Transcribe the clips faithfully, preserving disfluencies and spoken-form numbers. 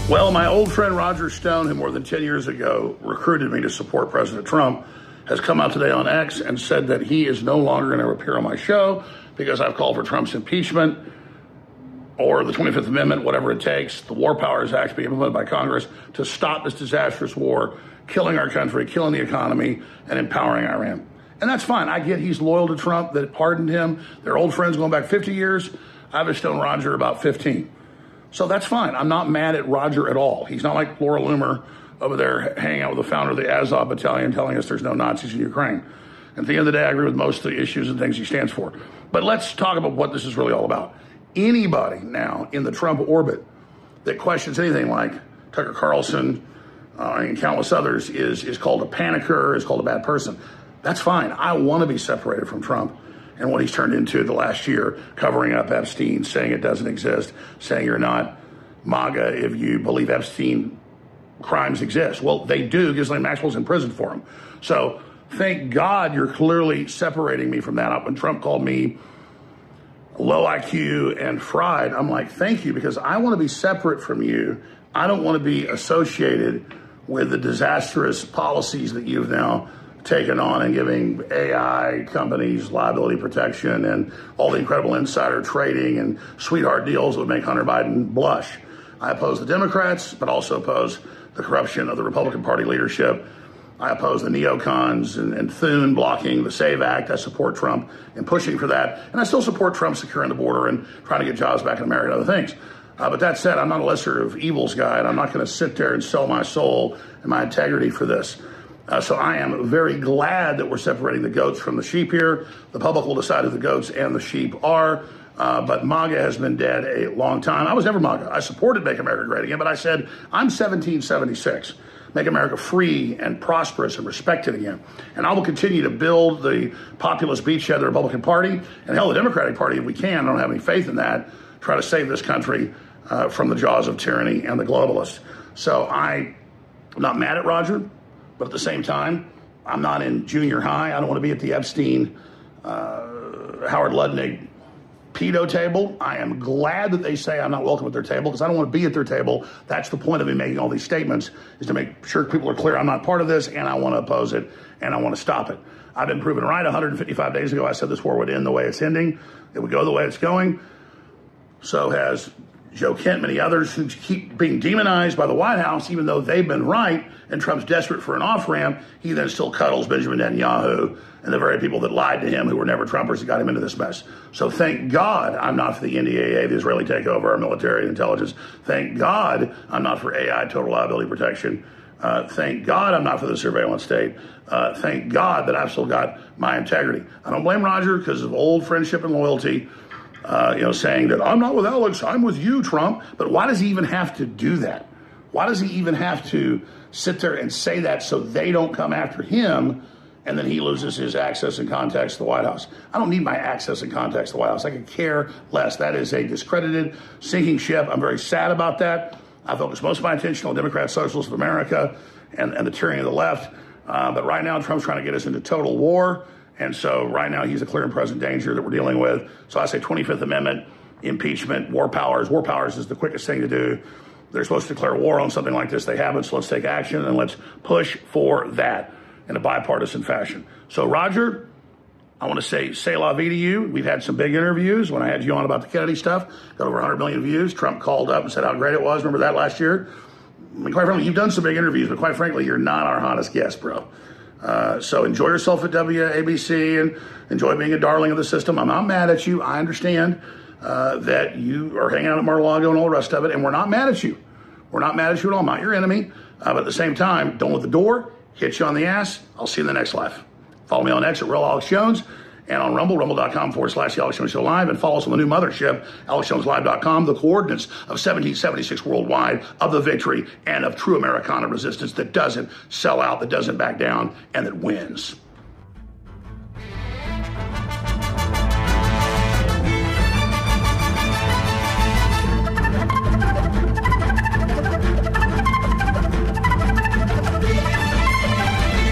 Well, my old friend Roger Stone, who more than ten years ago recruited me to support President Trump, has come out today on X and said that he is no longer going to appear on my show because I've called for Trump's impeachment or the twenty-fifth Amendment, whatever it takes, the War Powers Act being implemented by Congress to stop this disastrous war, killing our country, killing the economy, and empowering Iran. And that's fine. I get he's loyal to Trump, that pardoned him. They're old friends going back fifty years. I've known Roger about fifteen. So that's fine. I'm not mad at Roger at all. He's not like Laura Loomer over there hanging out with the founder of the Azov Battalion telling us there's no Nazis in Ukraine. At the end of the day, I agree with most of the issues and things he stands for. But let's talk about what this is really all about. Anybody now in the Trump orbit that questions anything like Tucker Carlson uh, and countless others is, is called a panicker, is called a bad person. That's fine. I want to be separated from Trump and what he's turned into the last year, covering up Epstein, saying it doesn't exist, saying you're not MAGA if you believe Epstein crimes exist. Well, they do. Ghislaine Maxwell's in prison for them. So thank God you're clearly separating me from that. When Trump called me low I Q and fried, I'm like, thank you, because I want to be separate from you. I don't want to be associated with the disastrous policies that you've now taken on and giving A I companies liability protection and all the incredible insider trading and sweetheart deals that would make Hunter Biden blush. I oppose the Democrats, but also oppose the corruption of the Republican Party leadership. I oppose the neocons and, and Thune blocking the SAVE Act. I support Trump in pushing for that. And I still support Trump securing the border and trying to get jobs back in America and other things. Uh, but that said, I'm not a lesser of evils guy, and I'm not going to sit there and sell my soul and my integrity for this. Uh, so I am very glad that we're separating the goats from the sheep here. The public will decide who the goats and the sheep are. Uh, but MAGA has been dead a long time. I was never MAGA. I supported Make America Great Again, but I said, I'm seventeen seventy-six. Make America free and prosperous and respected again. And I will continue to build the populist beachhead of the Republican Party and hell, the Democratic Party if we can. I don't have any faith in that. Try to save this country uh, from the jaws of tyranny and the globalists. So I, I'm not mad at Roger. But at the same time, I'm not in junior high. I don't want to be at the Epstein, uh, Howard Lutnick pedo table. I am glad that they say I'm not welcome at their table because I don't want to be at their table. That's the point of me making all these statements, is to make sure people are clear I'm not part of this and I want to oppose it and I want to stop it. I've been proven right. one hundred fifty-five days ago, I said this war would end the way it's ending. It would go the way it's going. So has Joe Kent, many others who keep being demonized by the White House, even though they've been right, and Trump's desperate for an off-ramp, he then still cuddles Benjamin Netanyahu and the very people that lied to him, who were never Trumpers, that got him into this mess. So thank God I'm not for the N D A A, the Israeli takeover, our military and intelligence. Thank God I'm not for A I, total liability protection. Uh, thank God I'm not for the surveillance state. Uh, thank God that I've still got my integrity. I don't blame Roger because of old friendship and loyalty. Uh, you know, saying that I'm not with Alex, I'm with you, Trump. But why does he even have to do that? Why does he even have to sit there and say that so they don't come after him and then he loses his access and contacts to the White House? I don't need my access and contacts to the White House. I could care less. That is a discredited, sinking ship. I'm very sad about that. I focus most of my attention on Democrat Socialists of America and, and the tyranny of the left. Uh, but right now, Trump's trying to get us into total war. And so right now he's a clear and present danger that we're dealing with. So I say twenty-fifth Amendment, impeachment, war powers. War powers is the quickest thing to do. They're supposed to declare war on something like this. They haven't, so let's take action and let's push for that in a bipartisan fashion. So Roger, I want to say say la vie to you. We've had some big interviews. When I had you on about the Kennedy stuff, got over one hundred million views. Trump called up and said how great it was. Remember that last year? I mean, quite frankly, you've done some big interviews, but quite frankly, you're not our hottest guest, bro. Uh, so enjoy yourself at W A B C and enjoy being a darling of the system. I'm not mad at you. I understand uh, that you are hanging out at Mar-a-Lago and all the rest of it, and we're not mad at you. We're not mad at you at all. I'm not your enemy. Uh, but at the same time, don't let the door hit you on the ass. I'll see you in the next live. Follow me on X at Real Alex Jones and on Rumble, rumble.com forward slash the Alex Jones Show Live, and follow us on the new mothership, alex jones live dot com, the coordinates of seventeen seventy-six worldwide, of the victory and of true Americana resistance that doesn't sell out, that doesn't back down, and that wins.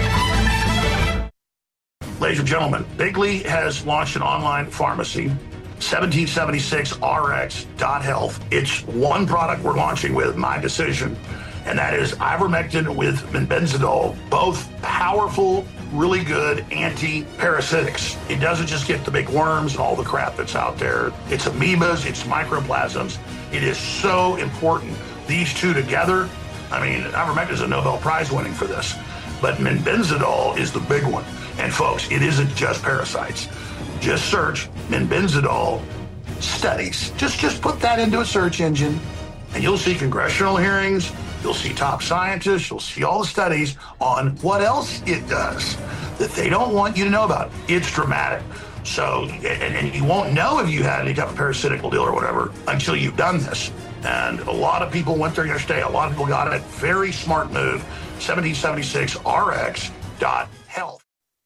Ladies and gentlemen, Bigley has launched an online pharmacy seventeen seventy-six R X dot health. It's one product we're launching with, my decision, and that is ivermectin with benzidol, both powerful, really good anti-parasitics. It doesn't just get the big worms and all the crap that's out there. It's amoebas, it's microplasms. It is so important. These two together, I mean, ivermectin is a Nobel Prize winning for this, but benzidol is the big one. And folks, it isn't just parasites. Just search benzidol studies. Just, just put that into a search engine, and you'll see congressional hearings. You'll see top scientists. You'll see all the studies on what else it does that they don't want you to know about. It's dramatic. So, and, and you won't know if you had any type of parasitical deal or whatever until you've done this. And a lot of people went there yesterday. A lot of people got it. Very smart move. seventeen seventy-six R X dot health.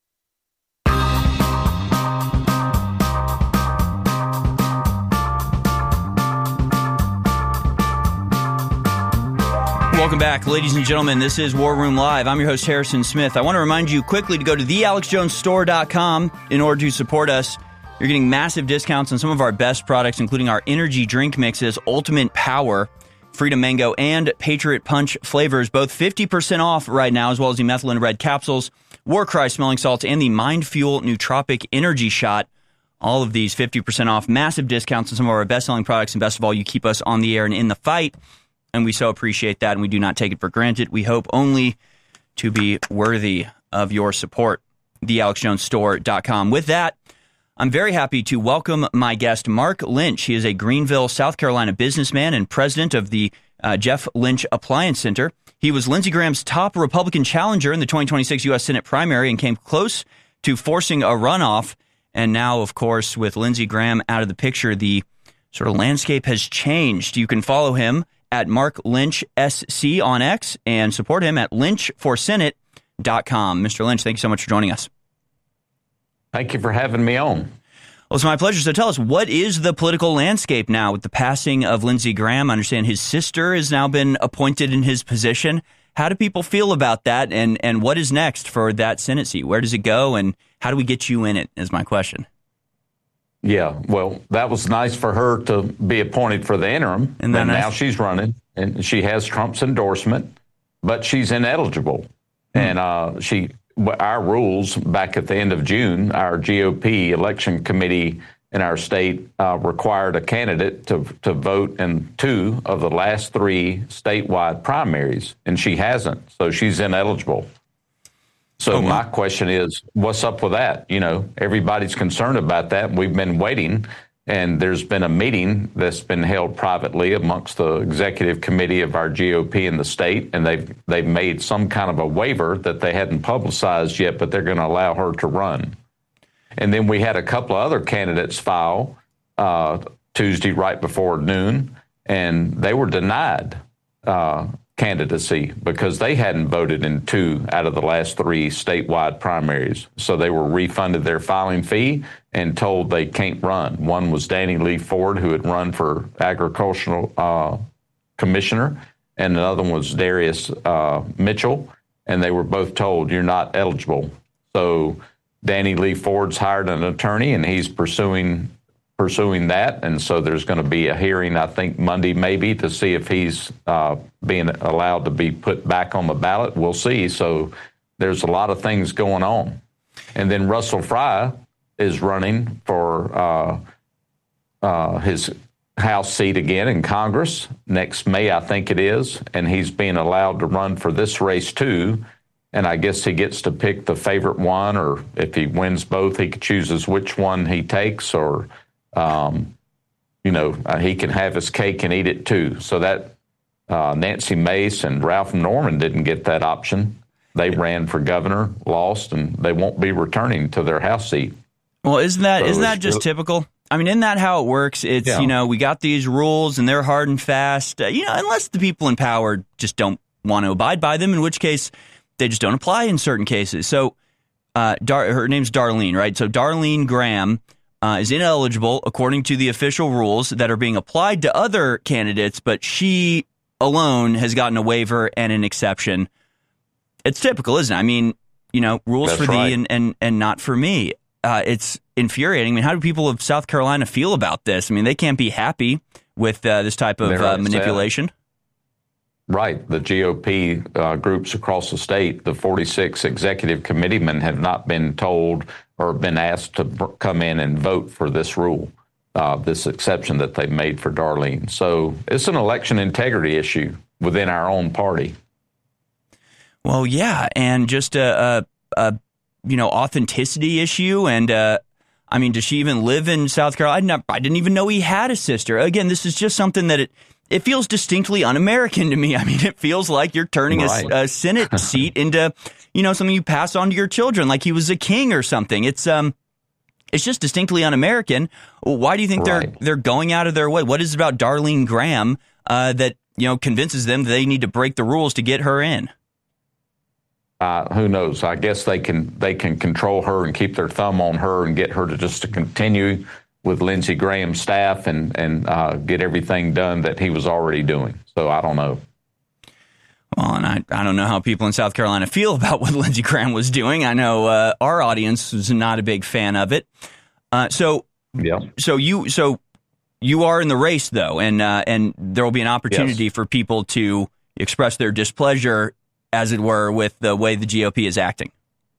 Welcome back, ladies and gentlemen. This is War Room Live. I'm your host, Harrison Smith. I want to remind you quickly to go to the alex jones store dot com in order to support us. You're getting massive discounts on some of our best products, including our energy drink mixes, Ultimate Power, Freedom Mango, and Patriot Punch flavors, both fifty percent off right now, as well as the Methylene Red capsules, Warcry smelling salts, and the Mind Fuel Nootropic Energy Shot. All of these fifty percent off, massive discounts on some of our best-selling products, and best of all, you keep us on the air and in the fight. And we so appreciate that, and we do not take it for granted. We hope only to be worthy of your support. the alex jones store dot com. With that, I'm very happy to welcome my guest, Mark Lynch. He is a Greenville, South Carolina businessman and president of the uh, Jeff Lynch Appliance Center. He was Lindsey Graham's top Republican challenger in the twenty twenty-six U S Senate primary and came close to forcing a runoff. And now, of course, with Lindsey Graham out of the picture, the sort of landscape has changed. You can follow him at Mark Lynch S C on X and support him at lynch for senate dot com. Mister Lynch, thank you so much for joining us. Thank you for having me on. Well, it's my pleasure. So tell us, what is the political landscape now with the passing of Lindsey Graham? I understand his sister has now been appointed in his position. How do people feel about that, and, and what is next for that Senate seat? Where does it go, and how do we get you in it, is my question. Yeah, well, that was nice for her to be appointed for the interim, and then nice? Now she's running, and she has Trump's endorsement, but she's ineligible. Hmm. And uh, she, our rules back at the end of June, our G O P election committee in our state uh, required a candidate to to vote in two of the last three statewide primaries, and she hasn't, so she's ineligible. So oh, my question is, what's up with that? You know, everybody's concerned about that. We've been waiting, and there's been a meeting that's been held privately amongst the executive committee of our G O P in the state, and they've they've made some kind of a waiver that they hadn't publicized yet, but they're going to allow her to run. And then we had a couple of other candidates file uh, Tuesday right before noon, and they were denied uh candidacy because they hadn't voted in two out of the last three statewide primaries. So they were refunded their filing fee and told they can't run. One was Danny Lee Ford, who had run for agricultural uh, commissioner, and another one was Darius uh, Mitchell, and they were both told you're not eligible. So Danny Lee Ford's hired an attorney, and he's pursuing pursuing that, and so there's going to be a hearing, I think, Monday maybe, to see if he's uh, being allowed to be put back on the ballot. We'll see. So there's a lot of things going on. And then Russell Fry is running for uh, uh, his House seat again in Congress next May, I think it is, and he's being allowed to run for this race too. And I guess he gets to pick the favorite one, or if he wins both, he chooses which one he takes, or Um, you know, uh, he can have his cake and eat it too. So that uh, Nancy Mace and Ralph Norman didn't get that option. They ran for governor, lost, and they won't be returning to their House seat. Well, isn't that so isn't that just typical? I mean, isn't that how it works? It's, yeah. you know, we got these rules and they're hard and fast, uh, you know, unless the people in power just don't want to abide by them, in which case they just don't apply in certain cases. So uh, Dar- her name's Darlene, right? So Darlene Graham Uh, is ineligible according to the official rules that are being applied to other candidates, but she alone has gotten a waiver and an exception. It's typical, isn't it? I mean, you know, rules That's for right. thee and, and, and not for me. uh, it's infuriating. I mean, how do people of South Carolina feel about this? I mean, they can't be happy with uh, this type of uh, manipulation. Right. The G O P uh, groups across the state, the forty-six executive committeemen have not been told or been asked to b- come in and vote for this rule, uh, this exception that they've made for Darlene. So it's an election integrity issue within our own party. Well, yeah, and just a, a, a you know authenticity issue, and uh, I mean, does she even live in South Carolina? I didn't, I didn't even know he had a sister. Again, this is just something that it. It feels distinctly un-American to me. I mean, it feels like you're turning right. a, a Senate seat into, you know, something you pass on to your children, like he was a king or something. It's um, it's just distinctly un-American. Why do you think right. they're they're going out of their way? What is it about Darlene Graham uh, that you know convinces them that they need to break the rules to get her in? Uh, who knows? I guess they can they can control her and keep their thumb on her and get her to just to continue with Lindsey Graham's staff and, and uh, get everything done that he was already doing. So I don't know. Well, and I, I don't know how people in South Carolina feel about what Lindsey Graham was doing. I know uh, our audience was not a big fan of it. Uh, so yeah. So you so you are in the race, though, and uh, and there will be an opportunity yes. for people to express their displeasure, as it were, with the way the G O P is acting.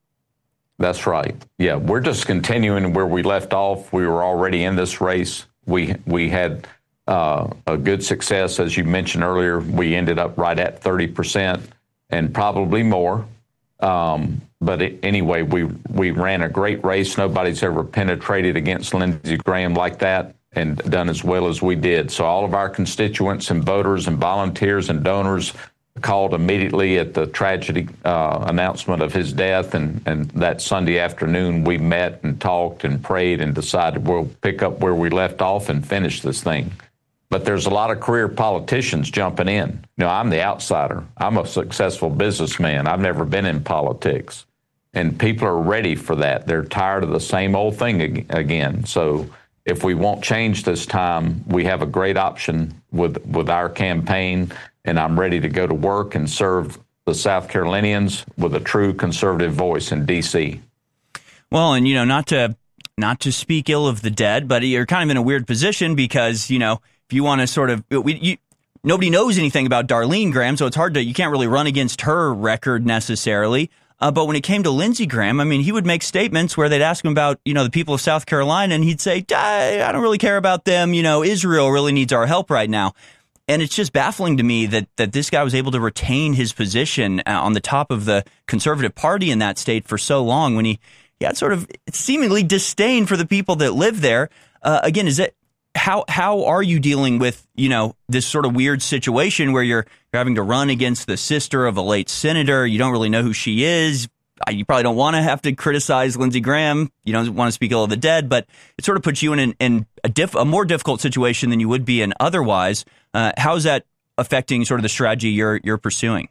That's right. Yeah, we're just continuing where we left off. We were already in this race. We we had uh, a good success, as you mentioned earlier. We ended up right at thirty percent and probably more. Um, but it, anyway, we we ran a great race. Nobody's ever penetrated against Lindsey Graham like that and done as well as we did. So all of our constituents and voters and volunteers and donors called immediately at the tragedy uh, announcement of his death, and, and that Sunday afternoon we met and talked and prayed and decided we'll pick up where we left off and finish this thing. But there's a lot of career politicians jumping in. You know, I'm the outsider. I'm a successful businessman. I've never been in politics. And people are ready for that. They're tired of the same old thing again. So if we want change this time, we have a great option with with our campaign. And I'm ready to go to work and serve the South Carolinians with a true conservative voice in D C. Well, and, you know, not to not to speak ill of the dead, but you're kind of in a weird position because, you know, if you want to sort of we, you, nobody knows anything about Darlene Graham, so it's hard to you can't really run against her record necessarily. Uh, but when it came to Lindsey Graham, I mean, he would make statements where they'd ask him about, you know, the people of South Carolina, and he'd say, I, I don't really care about them. You know, Israel really needs our help right now. And it's just baffling to me that that this guy was able to retain his position on the top of the conservative party in that state for so long when he, he had sort of seemingly disdain for the people that live there. Uh, again, is it how how are you dealing with, you know, this sort of weird situation where you're, you're having to run against the sister of a late senator? You don't really know who she is. You probably don't want to have to criticize Lindsey Graham. You don't want to speak ill of the dead, but it sort of puts you in, an, in a, diff, a more difficult situation than you would be in otherwise. Uh, how is that affecting sort of the strategy you're you're pursuing?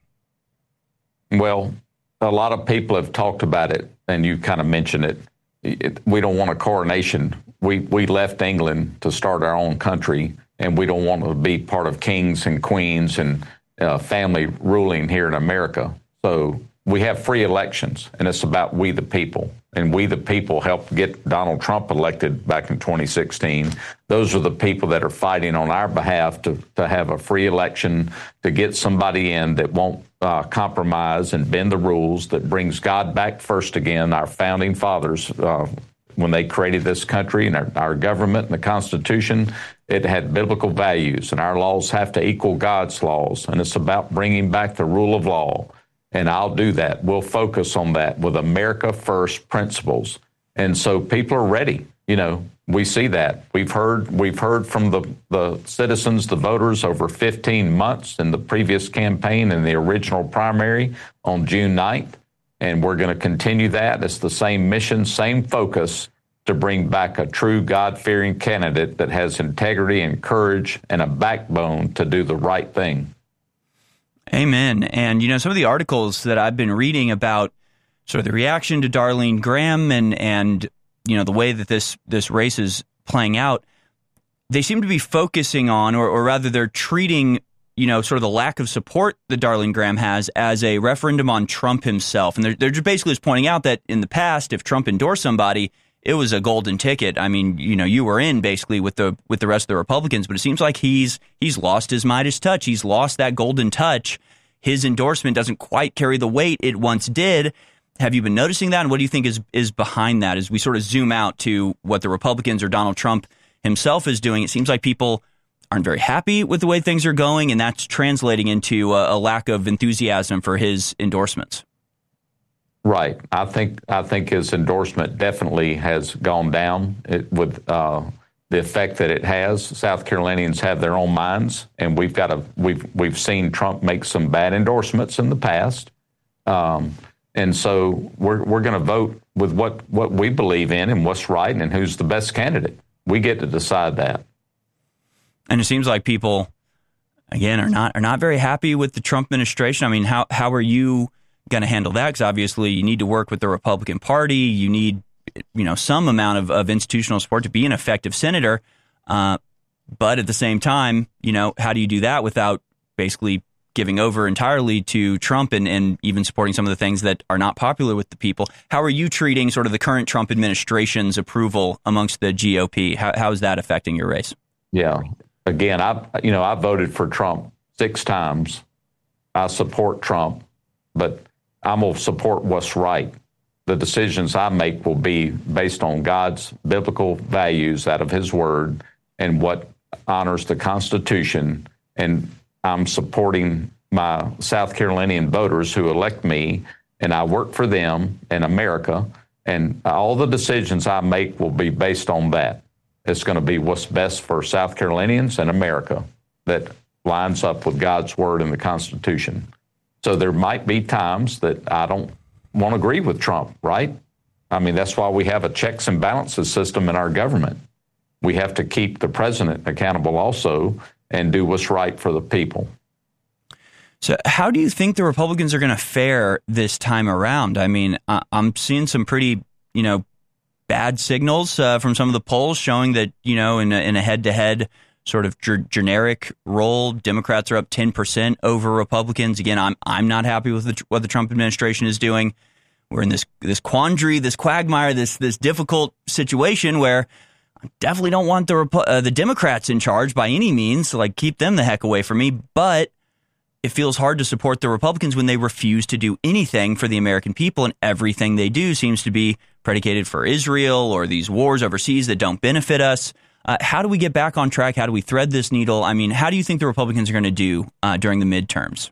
Well, a lot of people have talked about it, and you kind of mentioned it. it we don't want a coronation. We we left England to start our own country, and we don't want to be part of kings and queens and uh, family ruling here in America. So we have free elections, and it's about we the people. And we the people helped get Donald Trump elected back in twenty sixteen. Those are the people that are fighting on our behalf to, to have a free election, to get somebody in that won't uh, compromise and bend the rules, that brings God back first again. Our founding fathers, uh, when they created this country and our, our government and the Constitution, it had biblical values, and our laws have to equal God's laws. And it's about bringing back the rule of law. And I'll do that. We'll focus on that with America First principles. And so people are ready. You know, we see that. We've heard we've heard from the, the citizens, the voters, over fifteen months in the previous campaign and the original primary on June ninth. And we're going to continue that. It's the same mission, same focus to bring back a true God-fearing candidate that has integrity and courage and a backbone to do the right thing. Amen. And, you know, some of the articles that I've been reading about sort of the reaction to Darlene Graham and, and you know, the way that this, this race is playing out, they seem to be focusing on, or, or rather they're treating, you know, sort of the lack of support that Darlene Graham has as a referendum on Trump himself. And they're, they're just basically just pointing out that in the past, if Trump endorsed somebody, it was a golden ticket. I mean, you know, you were in basically with the with the rest of the Republicans, but it seems like he's he's lost his Midas touch. He's lost that golden touch. His endorsement doesn't quite carry the weight it once did. Have you been noticing that? And what do you think is is behind that as we sort of zoom out to what the Republicans or Donald Trump himself is doing? It seems like people aren't very happy with the way things are going, and that's translating into a, a lack of enthusiasm for his endorsements. Right. I think I think his endorsement definitely has gone down it, with uh, the effect that it has. South Carolinians have their own minds, and we've got to we've we've seen Trump make some bad endorsements in the past, um, and so we're we're going to vote with what what we believe in and what's right and who's the best candidate. We get to decide that. And it seems like people, again, are not are not very happy with the Trump administration. I mean, how how are you going to handle that? Because obviously you need to work with the Republican Party. You need, you know, some amount of, of institutional support to be an effective senator. Uh, but at the same time, you know, how do you do that without basically giving over entirely to Trump and, and even supporting some of the things that are not popular with the people? How are you treating sort of the current Trump administration's approval amongst the G O P? How, how is that affecting your race? Yeah. Again, I you know, I voted for Trump six times. I support Trump, but I'm going to support what's right. The decisions I make will be based on God's biblical values out of his word and what honors the Constitution. And I'm supporting my South Carolinian voters who elect me, and I work for them in America. And all the decisions I make will be based on that. It's going to be what's best for South Carolinians and America that lines up with God's word and the Constitution. So there might be times that I don't want to agree with Trump, right? I mean, that's why we have a checks and balances system in our government. We have to keep the president accountable also and do what's right for the people. So how do you think the Republicans are going to fare this time around? I mean, I'm seeing some pretty, you know, bad signals uh, from some of the polls showing that, you know, in a, in a head-to-head sort of g- generic role, Democrats are up ten percent over Republicans. Again, I'm I'm not happy with the, what the Trump administration is doing. We're in this this quandary, this quagmire, this this difficult situation where I definitely don't want the uh, the Democrats in charge by any means. So, like, keep them the heck away from me. But it feels hard to support the Republicans when they refuse to do anything for the American people, and everything they do seems to be predicated for Israel or these wars overseas that don't benefit us. Uh, how do we get back on track? How do we thread this needle? I mean, how do you think the Republicans are going to do uh, during the midterms?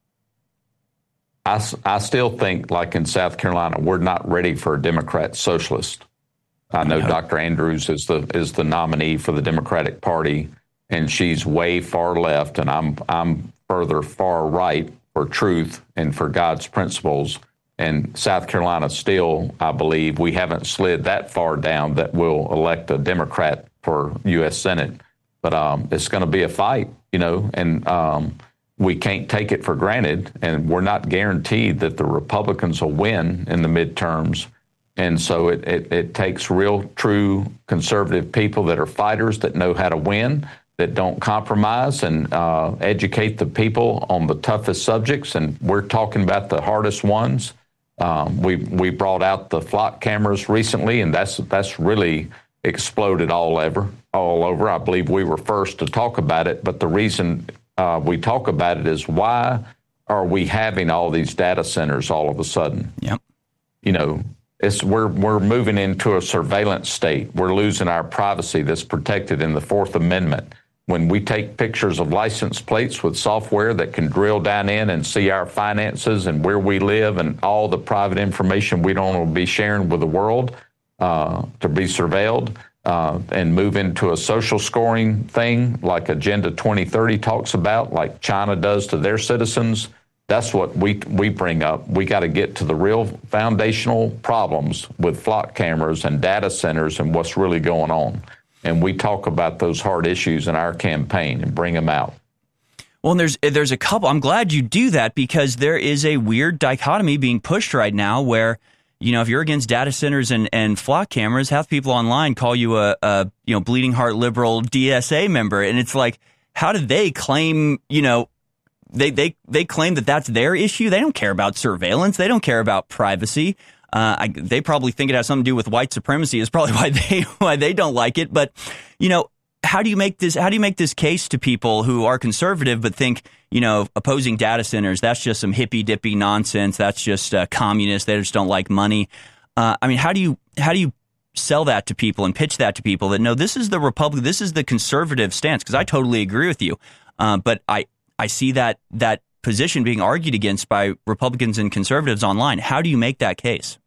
I, I still think, like in South Carolina, we're not ready for a Democrat socialist. I know no. Doctor Andrews is the is the nominee for the Democratic Party, and she's way far left, and I'm I'm further far right for truth and for God's principles. And South Carolina still, I believe, we haven't slid that far down that we'll elect a Democrat for U S Senate. But um, it's going to be a fight, you know, and um, we can't take it for granted. And we're not guaranteed that the Republicans will win in the midterms. And so it, it, it takes real, true conservative people that are fighters, that know how to win, that don't compromise, and uh, educate the people on the toughest subjects. And we're talking about the hardest ones. Um, we we brought out the flock cameras recently, and that's that's really exploded all over. All over. I believe we were first to talk about it. But the reason uh, we talk about it is, why are we having all these data centers all of a sudden? Yep. You know, it's we're we're moving into a surveillance state. We're losing our privacy that's protected in the Fourth Amendment. When we take pictures of license plates with software that can drill down in and see our finances and where we live and all the private information we don't want to be sharing with the world uh, to be surveilled uh, and move into a social scoring thing like Agenda twenty thirty talks about, like China does to their citizens, that's what we we bring up. We got to get to the real foundational problems with flock cameras and data centers and what's really going on. And we talk about those hard issues in our campaign and bring them out. Well, and there's there's a couple. I'm glad you do that, because there is a weird dichotomy being pushed right now where, you know, if you're against data centers and, and flock cameras, half people online call you a, a you know bleeding heart liberal D S A member, and it's like, how do they claim, you know, they they they claim that that's their issue? They don't care about surveillance. They don't care about privacy. Uh, I, they probably think it has something to do with white supremacy. Is probably why they why they don't like it. But you know, how do you make this? How do you make this case to people who are conservative but think, you know, opposing data centers, that's just some hippy dippy nonsense. That's just uh, communist. They just don't like money. Uh, I mean, how do you how do you sell that to people and pitch that to people that no, this is the Republic, this is the conservative stance? Because I totally agree with you, uh, but I I see that that. position being argued against by Republicans and conservatives online. How do you make that case?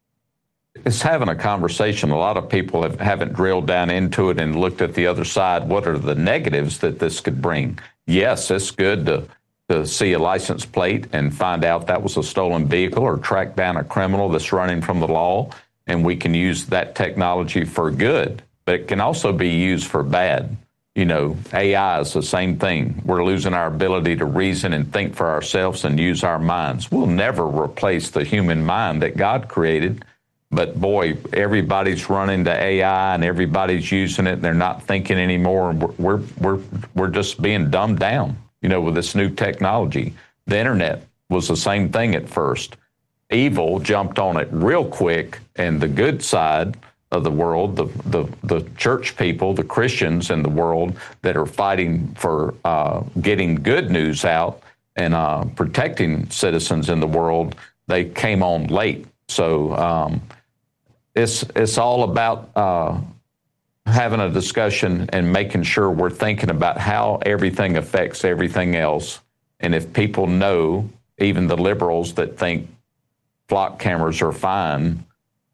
It's having a conversation. A lot of people have, haven't drilled down into it and looked at the other side. What are the negatives that this could bring? Yes, it's good to, to see a license plate and find out that was a stolen vehicle or track down a criminal that's running from the law, and we can use that technology for good, but it can also be used for bad. You know, A I is the same thing. We're losing our ability to reason and think for ourselves and use our minds. We'll never replace the human mind that God created. But boy, everybody's running to A I and everybody's using it and they're not thinking anymore. And we're, we're, we're, we're just being dumbed down, you know, with this new technology. The internet was the same thing at first. Evil jumped on it real quick, and the good side of the world, the, the the church people, the Christians in the world that are fighting for uh, getting good news out and uh, protecting citizens in the world, they came on late. So um, it's it's all about uh, having a discussion and making sure we're thinking about how everything affects everything else. And if people know, even the liberals that think flock cameras are fine,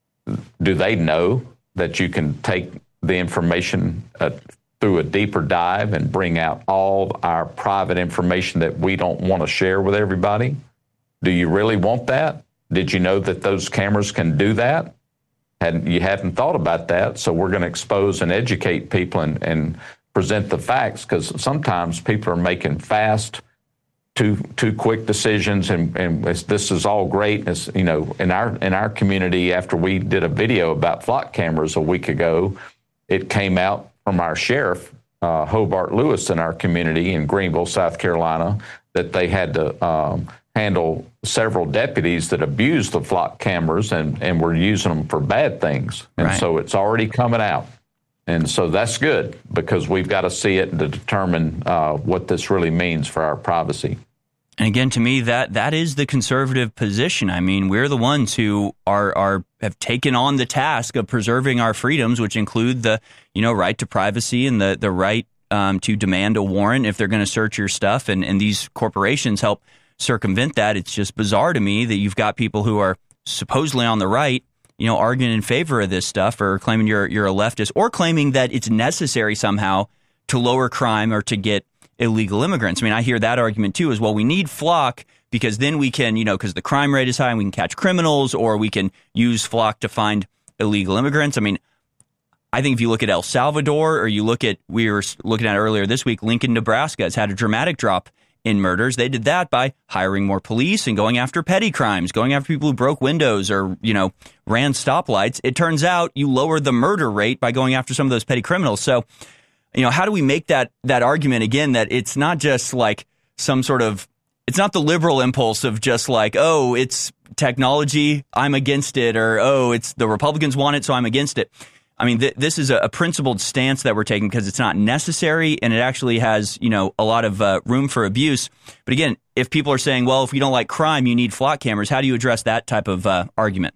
do they know that you can take the information uh, through a deeper dive and bring out all our private information that we don't want to share with everybody? Do you really want that? Did you know that those cameras can do that? Hadn't, you hadn't thought about that, so we're going to expose and educate people and, and present the facts, because sometimes people are making fast, Too too quick decisions, and, and this is all great. It's, you know, in our in our community, after we did a video about flock cameras a week ago, it came out from our sheriff, uh, Hobart Lewis, in our community in Greenville, South Carolina, that they had to um, handle several deputies that abused the flock cameras and, and were using them for bad things. And right. So it's already coming out. And so that's good, because we've got to see it to determine uh, what this really means for our privacy. And again, to me, that that is the conservative position. I mean, we're the ones who are are have taken on the task of preserving our freedoms, which include the you know right to privacy and the the right um, to demand a warrant if they're going to search your stuff. And and these corporations help circumvent that. It's just bizarre to me that you've got people who are supposedly on the right, you know, arguing in favor of this stuff, or claiming you're you're a leftist, or claiming that it's necessary somehow to lower crime or to get illegal immigrants. I mean, I hear that argument too, as well. We need Flock because then we can, you know, because the crime rate is high and we can catch criminals, or we can use Flock to find illegal immigrants. I mean, I think if you look at El Salvador, or you look at, we were looking at earlier this week, Lincoln, Nebraska has had a dramatic drop in murders. They did that by hiring more police and going after petty crimes, going after people who broke windows or, you know, ran stoplights. It turns out you lower the murder rate by going after some of those petty criminals. So, you know, how do we make that that argument again, that it's not just like some sort of, it's not the liberal impulse of just like, oh, it's technology, I'm against it, or oh, it's the Republicans want it, so I'm against it. I mean, th- this is a, a principled stance that we're taking because it's not necessary, and it actually has, you know, a lot of uh, room for abuse. But again, if people are saying, well, if you don't like crime, you need flock cameras, how do you address that type of uh, argument?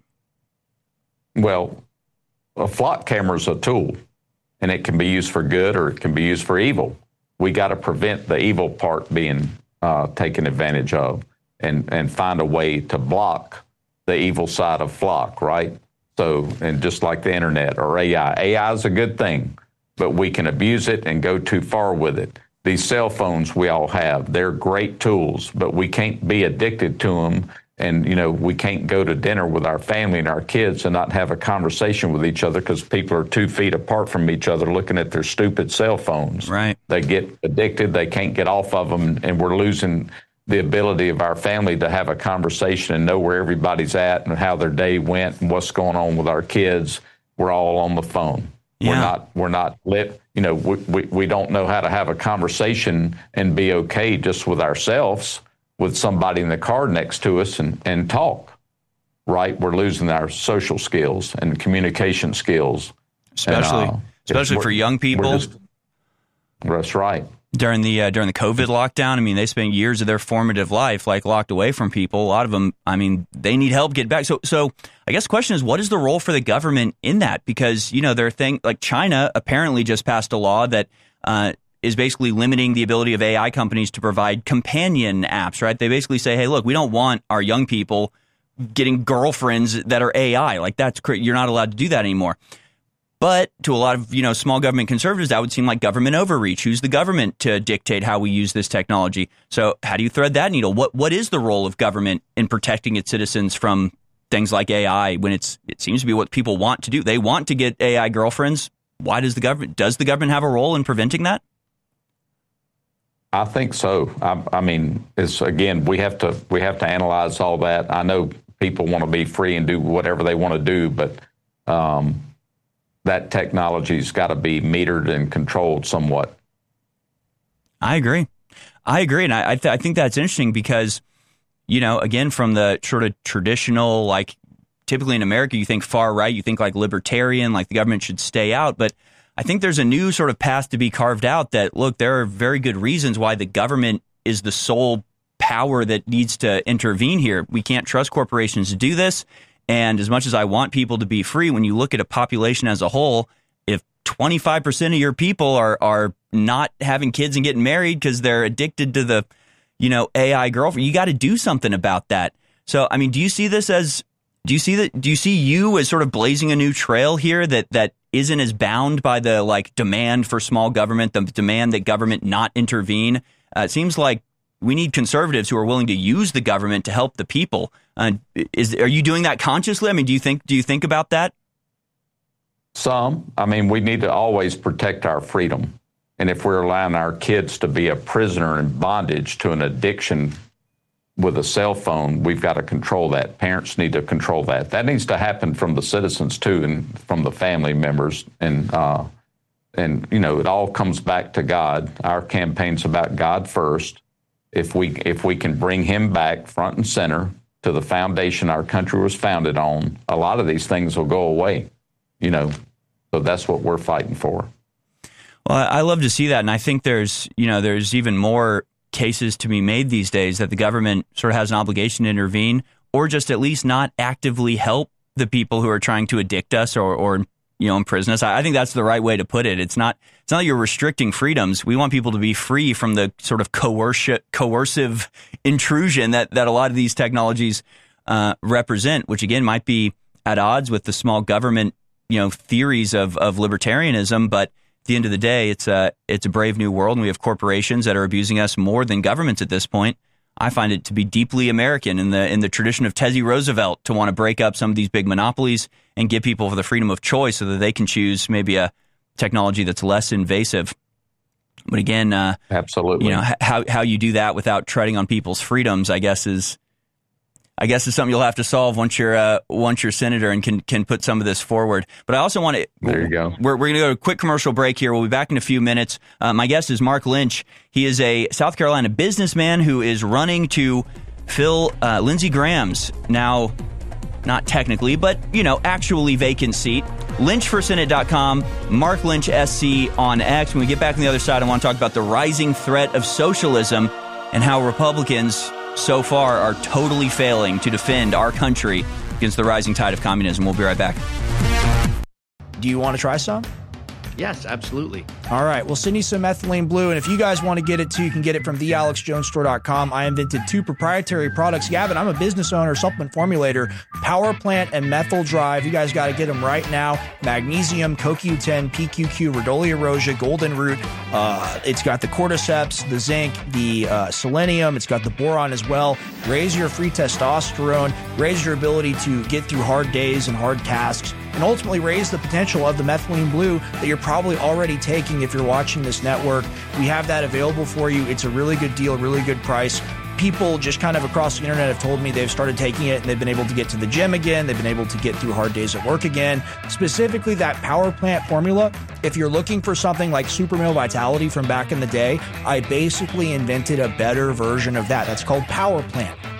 Well, a flock camera is a tool, and it can be used for good or it can be used for evil. We got to prevent the evil part being uh, taken advantage of, and, and find a way to block the evil side of flock, right? So, and just like the internet or A I, A I is a good thing, but we can abuse it and go too far with it. These cell phones we all have, they're great tools, but we can't be addicted to them. And, you know, we can't go to dinner with our family and our kids and not have a conversation with each other because people are two feet apart from each other looking at their stupid cell phones. Right. They get addicted. They can't get off of them. And we're losing the ability of our family to have a conversation and know where everybody's at and how their day went and what's going on with our kids. We're all on the phone. Yeah. We're not, we're not lit. You know, we, we, we don't know how to have a conversation and be okay just with ourselves, with somebody in the car next to us and, and talk. right? We're losing our social skills and communication skills. Especially, and, uh, especially for young people. Just, that's right. During the uh, during the COVID lockdown, I mean, they spent years of their formative life like locked away from people. A lot of them, I mean, they need help get back. So, so I guess the question is, what is the role for the government in that? Because, you know, their thing, like China apparently just passed a law that uh, is basically limiting the ability of A I companies to provide companion apps, right? They basically say, hey, look, we don't want our young people getting girlfriends that are A I. Like, that's you're not allowed to do that anymore. But to a lot of, you know, small government conservatives, that would seem like government overreach. Who's the government to dictate how we use this technology? So how do you thread that needle? What What is the role of government in protecting its citizens from things like A I when it's it seems to be what people want to do? They want to get A I girlfriends. Why does the government does the government have a role in preventing that? I think so. I, I mean, it's again, we have to we have to analyze all that. I know people want to be free and do whatever they want to do, but um, that technology's got to be metered and controlled somewhat. I agree. I agree. And I, I, th- I think that's interesting because, you know, again, from the sort of traditional, like typically in America, you think far right, you think like libertarian, like the government should stay out. But I think there's a new sort of path to be carved out that, look, there are very good reasons why the government is the sole power that needs to intervene here. We can't trust corporations to do this. And as much as I want people to be free, when you look at a population as a whole, if twenty-five percent of your people are are not having kids and getting married because they're addicted to the, you know, A I girlfriend, you got to do something about that. So, I mean, do you see this as, do you see that, do you see you as sort of blazing a new trail here that, that isn't as bound by the like demand for small government, the demand that government not intervene? Uh, it seems like we need conservatives who are willing to use the government to help the people. Uh, is are you doing that consciously? I mean, do you think do you think about that? Some. I mean, we need to always protect our freedom. And if we're allowing our kids to be a prisoner in bondage to an addiction with a cell phone, we've got to control that. Parents need to control that. That needs to happen from the citizens, too, and from the family members. And, uh, and you know, it all comes back to God. Our campaign's about God first. If we if we can bring him back front and center to the foundation our country was founded on, a lot of these things will go away, you know. So that's what we're fighting for. Well, I love to see that, and I think there's, you know, there's even more cases to be made these days that the government sort of has an obligation to intervene, or just at least not actively help the people who are trying to addict us or, or you know, imprison us. I think that's the right way to put it. It's not it's not that you're restricting freedoms. We want people to be free from the sort of coercive, coercive intrusion that, that a lot of these technologies uh, represent, which again might be at odds with the small government, you know, theories of, of libertarianism. But at the end of the day, it's a it's a brave new world, and we have corporations that are abusing us more than governments at this point. I find it to be deeply American in the in the tradition of Teddy Roosevelt to want to break up some of these big monopolies and give people the freedom of choice so that they can choose maybe a technology that's less invasive. But again, uh, absolutely, you know, how how you do that without treading on people's freedoms, I guess is. I guess is something you'll have to solve once you're uh, once you're senator and can can put some of this forward. But I also want to. There you go. We're we're going to go to a quick commercial break here. We'll be back in a few minutes. Uh, my guest is Mark Lynch. He is a South Carolina businessman who is running to fill uh, Lindsey Graham's now not technically, but you know, actually vacant seat. Lynch for Senate dot com. Mark Lynch S C on X. When we get back on the other side, I want to talk about the rising threat of socialism and how Republicans so far are totally failing to defend our country against the rising tide of communism. We'll be right back. Do you want to try some? Yes, absolutely. All right. We'll send you some methylene blue. And if you guys want to get it too, you can get it from the alex jones store dot com. I invented two proprietary products. Gavin, I'm a business owner, supplement formulator, Power Plant and Methyl Drive. You guys got to get them right now. Magnesium, C O Q ten, P Q Q, Rhodolia rosea, Golden Root. Uh, it's got the cordyceps, the zinc, the uh, selenium. It's got the boron as well. Raise your free testosterone, raise your ability to get through hard days and hard tasks, and ultimately raise the potential of the methylene blue that you're probably already taking if you're watching this network. We have that available for you. It's a really good deal, really good price. People just kind of across the internet have told me they've started taking it and they've been able to get to the gym again. They've been able to get through hard days at work again. Specifically that Power Plant formula, if you're looking for something like Super Male Vitality from back in the day, I basically invented a better version of that. That's called Power Plant.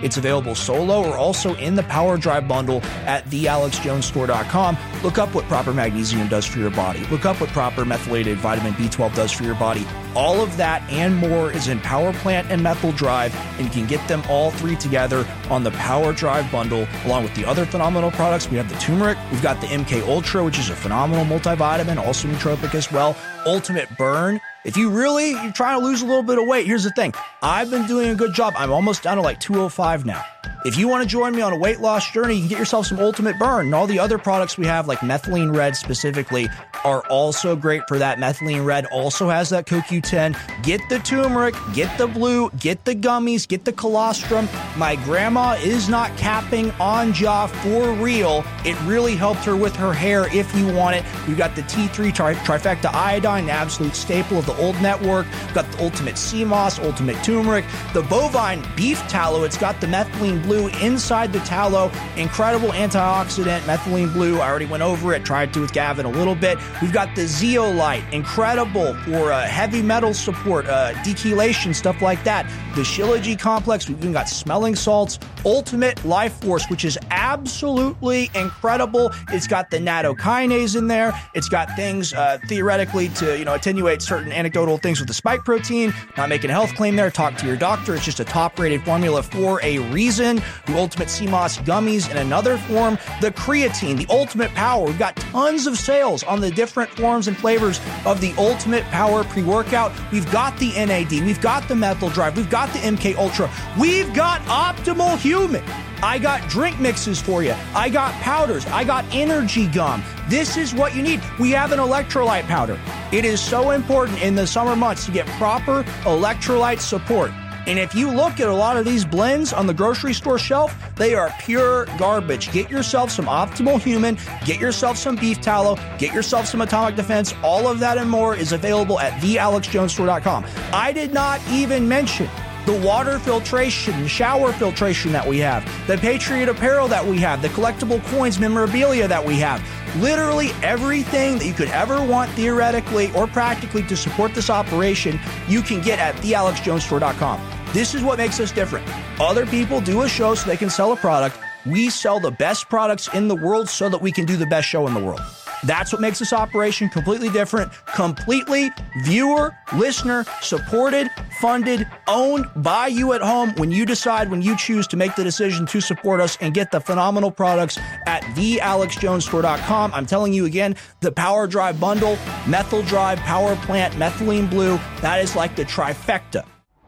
It's available solo or also in the Power Drive bundle at the alex jones store dot com. Look up what proper magnesium does for your body. Look up what proper methylated vitamin B twelve does for your body. All of that and more is in Power Plant and Methyl Drive, and you can get them all three together on the Power Drive bundle, along with the other phenomenal products. We have the turmeric, we've got the M K Ultra, which is a phenomenal multivitamin, also nootropic as well. Ultimate Burn. If you really, you're trying to lose a little bit of weight, here's the thing. I've been doing a good job. I'm almost down to like two oh five now. If you want to join me on a weight loss journey, you can get yourself some Ultimate Burn. And all the other products we have, like Methylene Red specifically, are also great for that. Methylene Red also has that C O Q ten. Get the turmeric, get the blue, get the gummies, get the colostrum. My grandma is not capping on jaw for real. It really helped her with her hair if you want it. We've got the T three tri- Trifecta Iodine, the absolute staple of the old network. We've got the Ultimate Sea Moss, Ultimate Turmeric, the Bovine Beef Tallow. It's got the Methylene Blue inside the tallow. Incredible antioxidant, Methylene Blue. I already went over it, tried to with Gavin a little bit. We've got the Zeolite, incredible for uh, heavy metal support, uh, dechelation, stuff like that. The Shilajit Complex, we've even got smelling salts. Ultimate Life Force, which is absolutely incredible. It's got the nattokinase in there. It's got things uh, theoretically to, you know, attenuate certain anecdotal things with the spike protein. Not making a health claim there. Talk to your doctor. It's just a top-rated formula for a reason. The Ultimate C M O S gummies in another form. The creatine, the Ultimate Power. We've got tons of sales on the different forms and flavors of the Ultimate Power pre-workout. We've got the N A D. We've got the Methyl Drive. We've got the M K Ultra. We've got Optimal Human. I got drink mixes for you. I got powders. I got energy gum. This is what you need. We have an electrolyte powder. It is so important in the summer months to get proper electrolyte support. And if you look at a lot of these blends on the grocery store shelf, they are pure garbage. Get yourself some Optimal Human, get yourself some beef tallow, get yourself some Atomic Defense. All of that and more is available at the alex jones store dot com. I did not even mention the water filtration, shower filtration that we have, the Patriot apparel that we have, the collectible coins, memorabilia that we have. Literally everything that you could ever want theoretically or practically to support this operation, you can get at the alex jones store dot com. This is what makes us different. Other people do a show so they can sell a product. We sell the best products in the world so that we can do the best show in the world. That's what makes this operation completely different, completely viewer, listener, supported, funded, owned by you at home when you decide, when you choose to make the decision to support us and get the phenomenal products at the alex jones store dot com. I'm telling you again, the Power Drive bundle, Methyl Drive, Power Plant, Methylene Blue, that is like the trifecta.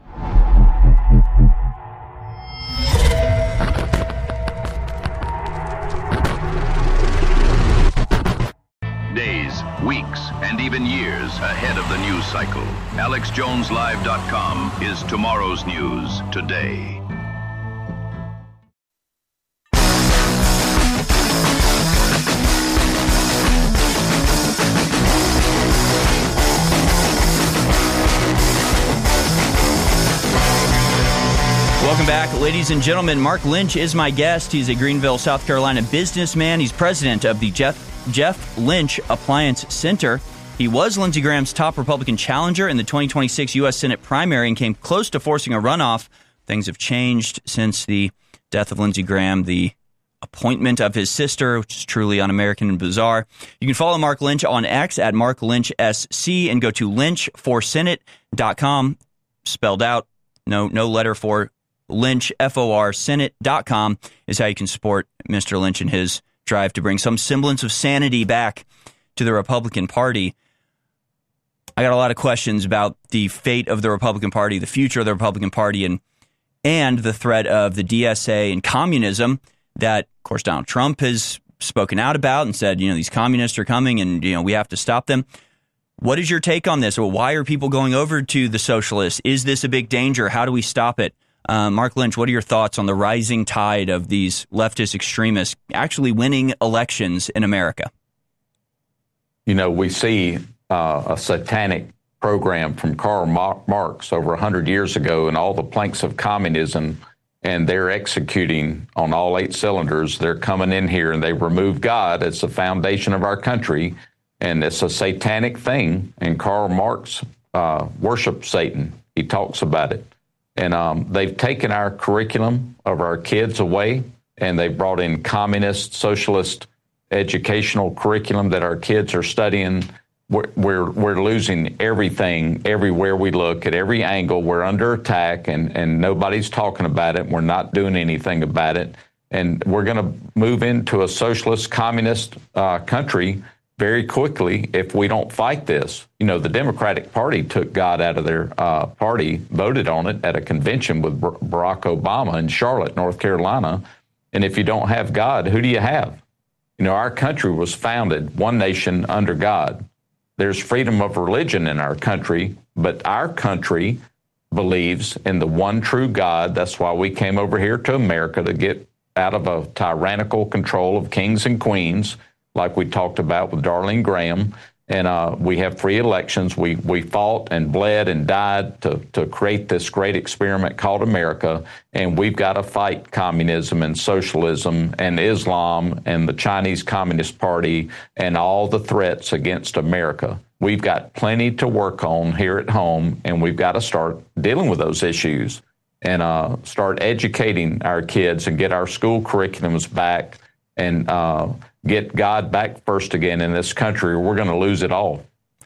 Days, weeks, and even years ahead of the news cycle. alex jones live dot com is tomorrow's news today. Welcome back, ladies and gentlemen. Mark Lynch is my guest. He's a Greenville, South Carolina businessman. He's president of the Jeff Jeff Lynch Appliance Center. He was Lindsey Graham's top Republican challenger in the twenty twenty-six U S Senate primary and came close to forcing a runoff. Things have changed since the death of Lindsey Graham, the appointment of his sister, which is truly un-American and bizarre. You can follow Mark Lynch on X at Mark Lynch S C and go to lynch for senate dot com, spelled out, no no letter for Lynch, F O R, senate dot com is how you can support Mister Lynch and his drive to bring some semblance of sanity back to the Republican Party. I got a lot of questions about the fate of the Republican Party, the future of the Republican Party, and and the threat of the D S A and communism that, of course, Donald Trump has spoken out about and said, you know, these communists are coming and, you know, we have to stop them. What is your take on this? Or why are people going over to the socialists? Is this a big danger? How do we stop it? Uh, Mark Lynch, what are your thoughts on the rising tide of these leftist extremists actually winning elections in America? You know, we see uh, a satanic program from Karl Marx over one hundred years ago and all the planks of communism, and they're executing on all eight cylinders. They're coming in here and they remove God as the foundation of our country, and it's a satanic thing. And Karl Marx uh, worshipped Satan. He talks about it. And um, they've taken our curriculum of our kids away, and they've brought in communist, socialist educational curriculum that our kids are studying. We're, we're, we're losing everything everywhere we look, at every angle. We're under attack, and, and nobody's talking about it. We're not doing anything about it. And we're going to move into a socialist, communist uh, country very quickly if we don't fight this. You know, the Democratic Party took God out of their uh, party, voted on it at a convention with Barack Obama in Charlotte, North Carolina. And if you don't have God, who do you have? You know, our country was founded one nation under God. There's freedom of religion in our country, but our country believes in the one true God. That's why we came over here to America, to get out of a tyrannical control of kings and queens, like we talked about with Darlene Graham. And uh, we have free elections. We we fought and bled and died to, to create this great experiment called America. And we've got to fight communism and socialism and Islam and the Chinese Communist Party and all the threats against America. We've got plenty to work on here at home, and we've got to start dealing with those issues and uh, start educating our kids and get our school curriculums back and uh, get God back first again in this country, or we're going to lose it all.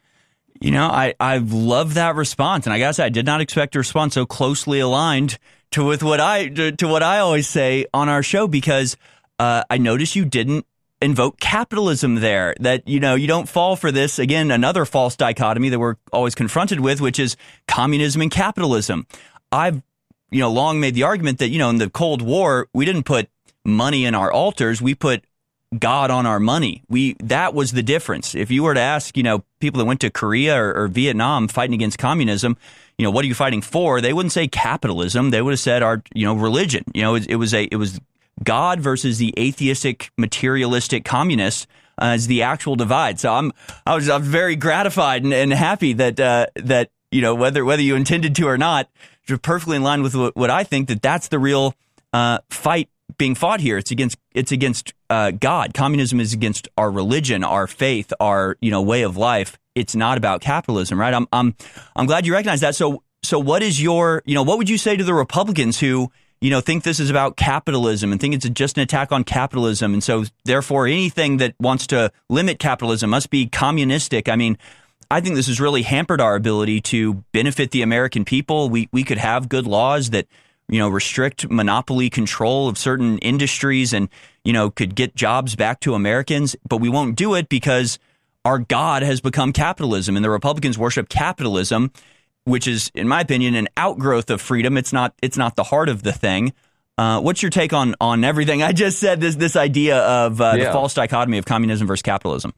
You know, I, I love that response, and I guess I did not expect a response so closely aligned to with what I to, to what I always say on our show, because uh, I noticed you didn't invoke capitalism there. That, you know, you don't fall for this, again, another false dichotomy that we're always confronted with, which is communism and capitalism. I've, you know, long made the argument that, you know, in the Cold War, we didn't put money in our altars, we put God on our money. We that was the difference. If you were to ask, you know, people that went to Korea or, or Vietnam fighting against communism, you know, what are you fighting for? They wouldn't say capitalism. They would have said our, you know, religion. You know, it, it was a it was God versus the atheistic, materialistic communists uh, as the actual divide. So I'm I was I'm very gratified and, and happy that uh, that you know whether whether you intended to or not, you're perfectly in line with what, what I think, that that's the real uh, fight being fought here. It's against it's against uh, God. Communism is against our religion, our faith, our you know way of life. It's not about capitalism, right? I'm I'm I'm glad you recognize that. So so what is your you know what would you say to the Republicans who you know think this is about capitalism and think it's just an attack on capitalism, and so therefore anything that wants to limit capitalism must be communistic? I mean, I think this has really hampered our ability to benefit the American people. We we could have good laws that you know, restrict monopoly control of certain industries and, you know, could get jobs back to Americans. But we won't do it because our God has become capitalism, and the Republicans worship capitalism, which is, in my opinion, an outgrowth of freedom. It's not it's not the heart of the thing. Uh, what's your take on on everything I just said, this this idea of uh, yeah. the false dichotomy of communism versus capitalism?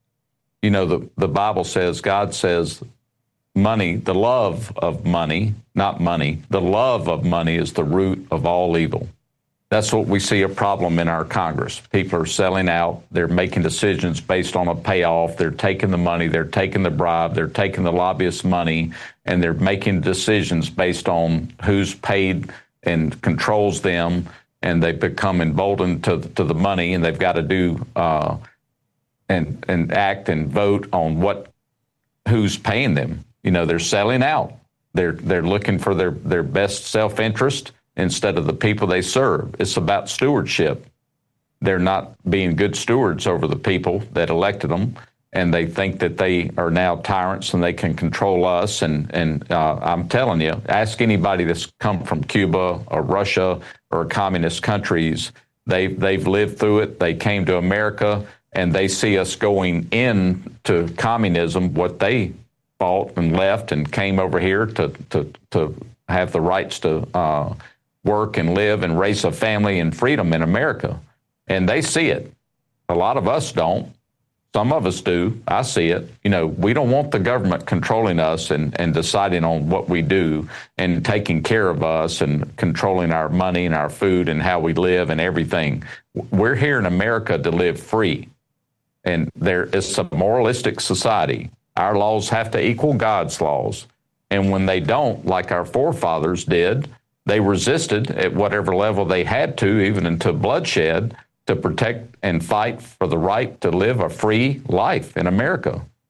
You know, the, the Bible says, God says, money, the love of money, not money, the love of money is the root of all evil. That's what we see a problem in our Congress. People are selling out. They're making decisions based on a payoff. They're taking the money. They're taking the bribe. They're taking the lobbyist money, and they're making decisions based on who's paid and controls them, and they become emboldened to, to the money, and they've got to do uh, and and act and vote on what who's paying them. You know, they're selling out. They're they're looking for their, their best self-interest instead of the people they serve. It's about stewardship. They're not being good stewards over the people that elected them, and they think that they are now tyrants and they can control us. And, and uh, I'm telling you, ask anybody that's come from Cuba or Russia or communist countries. They've, they've lived through it. They came to America, and they see us going into communism, what they fought and left and came over here to to, to have the rights to uh, work and live and raise a family and freedom in America. And they see it. A lot of us don't. Some of us do. I see it. You know, we don't want the government controlling us and, and deciding on what we do and taking care of us and controlling our money and our food and how we live and everything. We're here in America to live free. And there is a moralistic society. Our laws have to equal God's laws. And when they don't, like our forefathers did, they resisted at whatever level they had to, even into bloodshed, to protect and fight for the right to live a free life in America.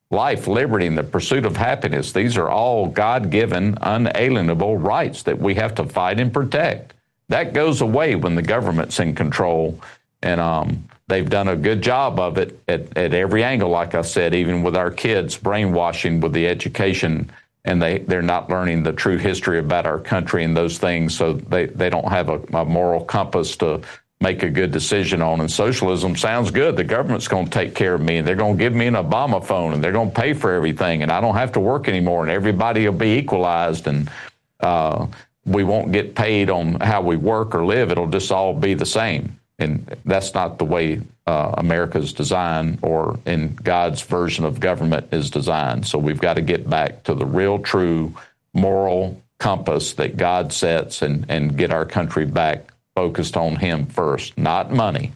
life, liberty, and the pursuit of happiness. These are all God-given, unalienable rights that we have to fight and protect. That goes away when the government's in control, and um, they've done a good job of it at, at every angle, like I said, even with our kids, brainwashing with the education, and they, they're not learning the true history about our country and those things, so they, they don't have a, a moral compass to make a good decision on. And socialism sounds good. The government's going to take care of me, and they're going to give me an Obama phone, and they're going to pay for everything, and I don't have to work anymore, and everybody will be equalized, and uh, we won't get paid on how we work or live. It'll just all be the same. And that's not the way uh, America's designed, or in God's version of government is designed. So we've got to get back to the real, true moral compass that God sets, and, and get our country back focused on Him first, not money.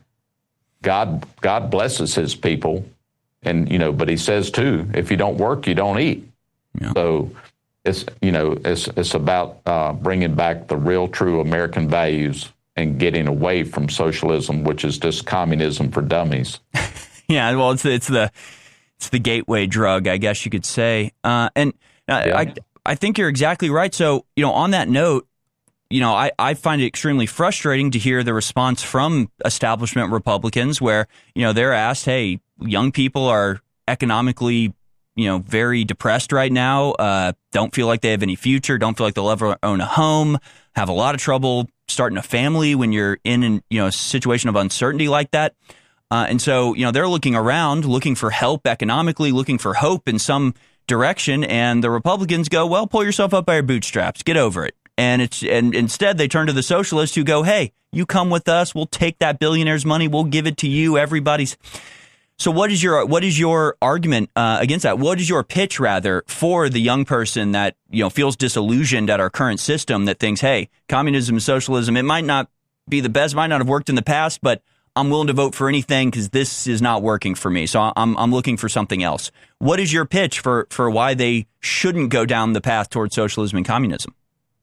God, God blesses His people, and you know, but He says too, if you don't work, you don't eat. Yeah. So it's you know, it's it's about uh, bringing back the real, true American values and getting away from socialism, which is just communism for dummies. Yeah, well, it's the, it's the it's the gateway drug, I guess you could say. Uh, and uh, yeah. I I think you're exactly right. So you know, on that note, you know, I, I find it extremely frustrating to hear the response from establishment Republicans where, you know, they're asked, hey, young people are economically, you know, very depressed right now, uh, don't feel like they have any future, don't feel like they'll ever own a home, have a lot of trouble starting a family when you're in, an, you know, a situation of uncertainty like that. Uh, and so, you know, they're looking around, looking for help economically, looking for hope in some direction. And the Republicans go, well, pull yourself up by your bootstraps, get over it. And it's and instead they turn to the socialists who go, hey, you come with us, we'll take that billionaire's money, we'll give it to you, everybody's. So what is your what is your argument uh, against that? What is your pitch, rather, for the young person that, you know, feels disillusioned at our current system, that thinks, hey, communism and socialism, it might not be the best, might not have worked in the past, but I'm willing to vote for anything because this is not working for me. So I'm I'm looking for something else. What is your pitch for, for why they shouldn't go down the path towards socialism and communism?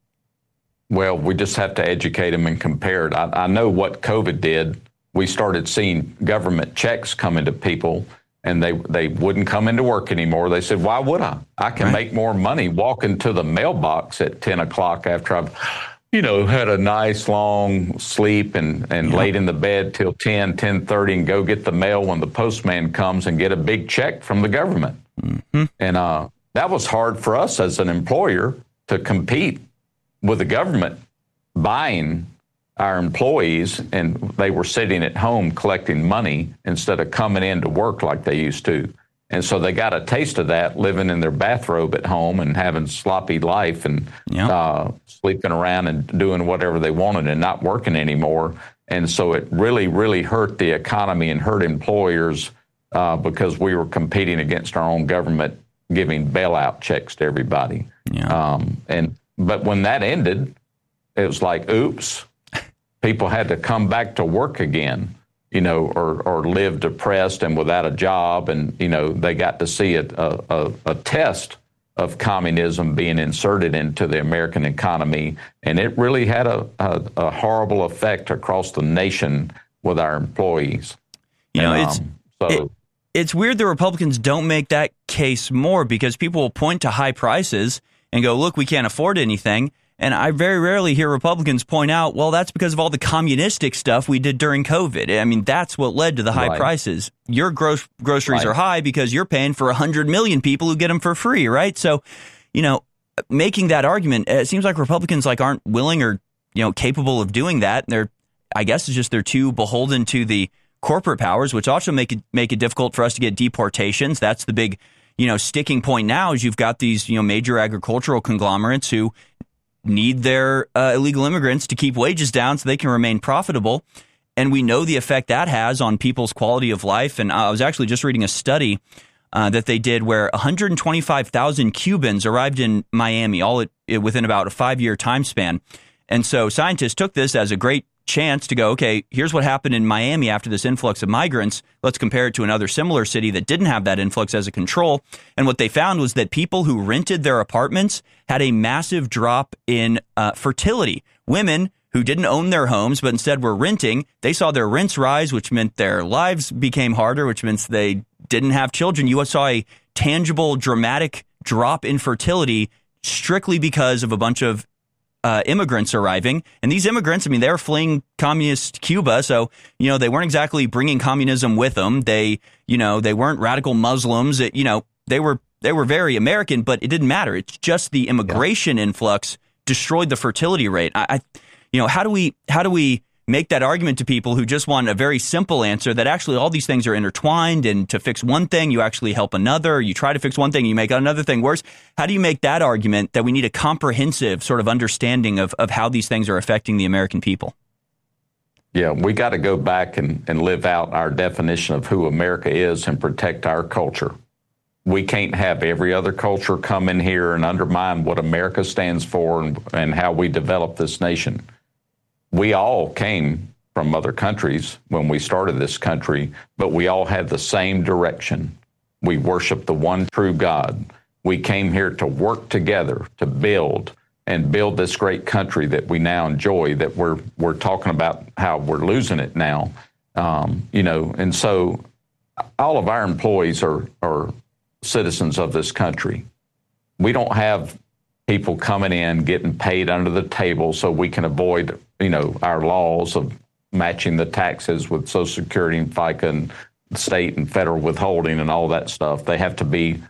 Well, we just have to educate them and compare it. I, I know what COVID did. We started seeing government checks coming to people, and they, they wouldn't come into work anymore. They said, why would I? I can right. make more money walking to the mailbox at ten o'clock after I've, you know, had a nice long sleep and, and yeah. laid in the bed till ten, ten thirty, and go get the mail when the postman comes and get a big check from the government. Mm-hmm. And uh, that was hard for us as an employer to compete with the government buying our employees, and they were sitting at home collecting money instead of coming in to work like they used to. And so they got a taste of that, living in their bathrobe at home and having sloppy life and yep. uh, sleeping around and doing whatever they wanted and not working anymore. And so it really, really hurt the economy and hurt employers uh, because we were competing against our own government, giving bailout checks to everybody. Yeah. Um, and But when that ended, it was like, oops, people had to come back to work again, you know, or, or live depressed and without a job. And, you know, they got to see a, a, a test of communism being inserted into the American economy. And it really had a, a, a horrible effect across the nation with our employees. You know, and, it's, um, so, it, it's weird the Republicans don't make that case more, because people will point to high prices and go, look, we can't afford anything. And I very rarely hear Republicans point out, well, that's because of all the communistic stuff we did during COVID. I mean, that's what led to the high right. prices. Your gross, groceries right. are high because you're paying for one hundred million people who get them for free, right? So, you know, making that argument, it seems like Republicans like aren't willing or, you know, capable of doing that. They're, I guess it's just they're too beholden to the corporate powers, which also make it, make it difficult for us to get deportations. That's the big, you know, sticking point now is you've got these, you know, major agricultural conglomerates who need their uh, illegal immigrants to keep wages down so they can remain profitable. And we know the effect that has on people's quality of life. And I was actually just reading a study uh, that they did where one hundred twenty-five thousand Cubans arrived in Miami, all it, it, within about a five-year time span. And so scientists took this as a great chance to go, okay, here's what happened in Miami after this influx of migrants. Let's compare it to another similar city that didn't have that influx as a control. And what they found was that people who rented their apartments had a massive drop in uh, fertility. Women who didn't own their homes but instead were renting, they saw their rents rise, which meant their lives became harder, which means they didn't have children. You saw a tangible, dramatic drop in fertility strictly because of a bunch of uh, immigrants arriving. And these immigrants, I mean, they're fleeing communist Cuba. So, you know, they weren't exactly bringing communism with them. They, you know, they weren't radical Muslims. It, you know, they were they were very American, but it didn't matter. It's just the immigration yeah. influx destroyed the fertility rate. I, I, you know, how do we how do we make that argument to people who just want a very simple answer that actually all these things are intertwined, and to fix one thing, you actually help another. You try to fix one thing, you make another thing worse. How do you make that argument that we need a comprehensive sort of understanding of, of how these things are affecting the American people? Yeah, we got to go back and, and live out our definition of who America is and protect our culture. We can't have every other culture come in here and undermine what America stands for and, and how we develop this nation. We all came from other countries when we started this country, but we all had the same direction. We worship the one true God. We came here to work together, to build and build this great country that we now enjoy, that we're we're talking about how we're losing it now. Um, you know, and so all of our employees are, are citizens of this country. We don't have people coming in, getting paid under the table so we can avoid, you know, our laws of matching the taxes with Social Security and FICA and state and federal withholding and all that stuff. They have to be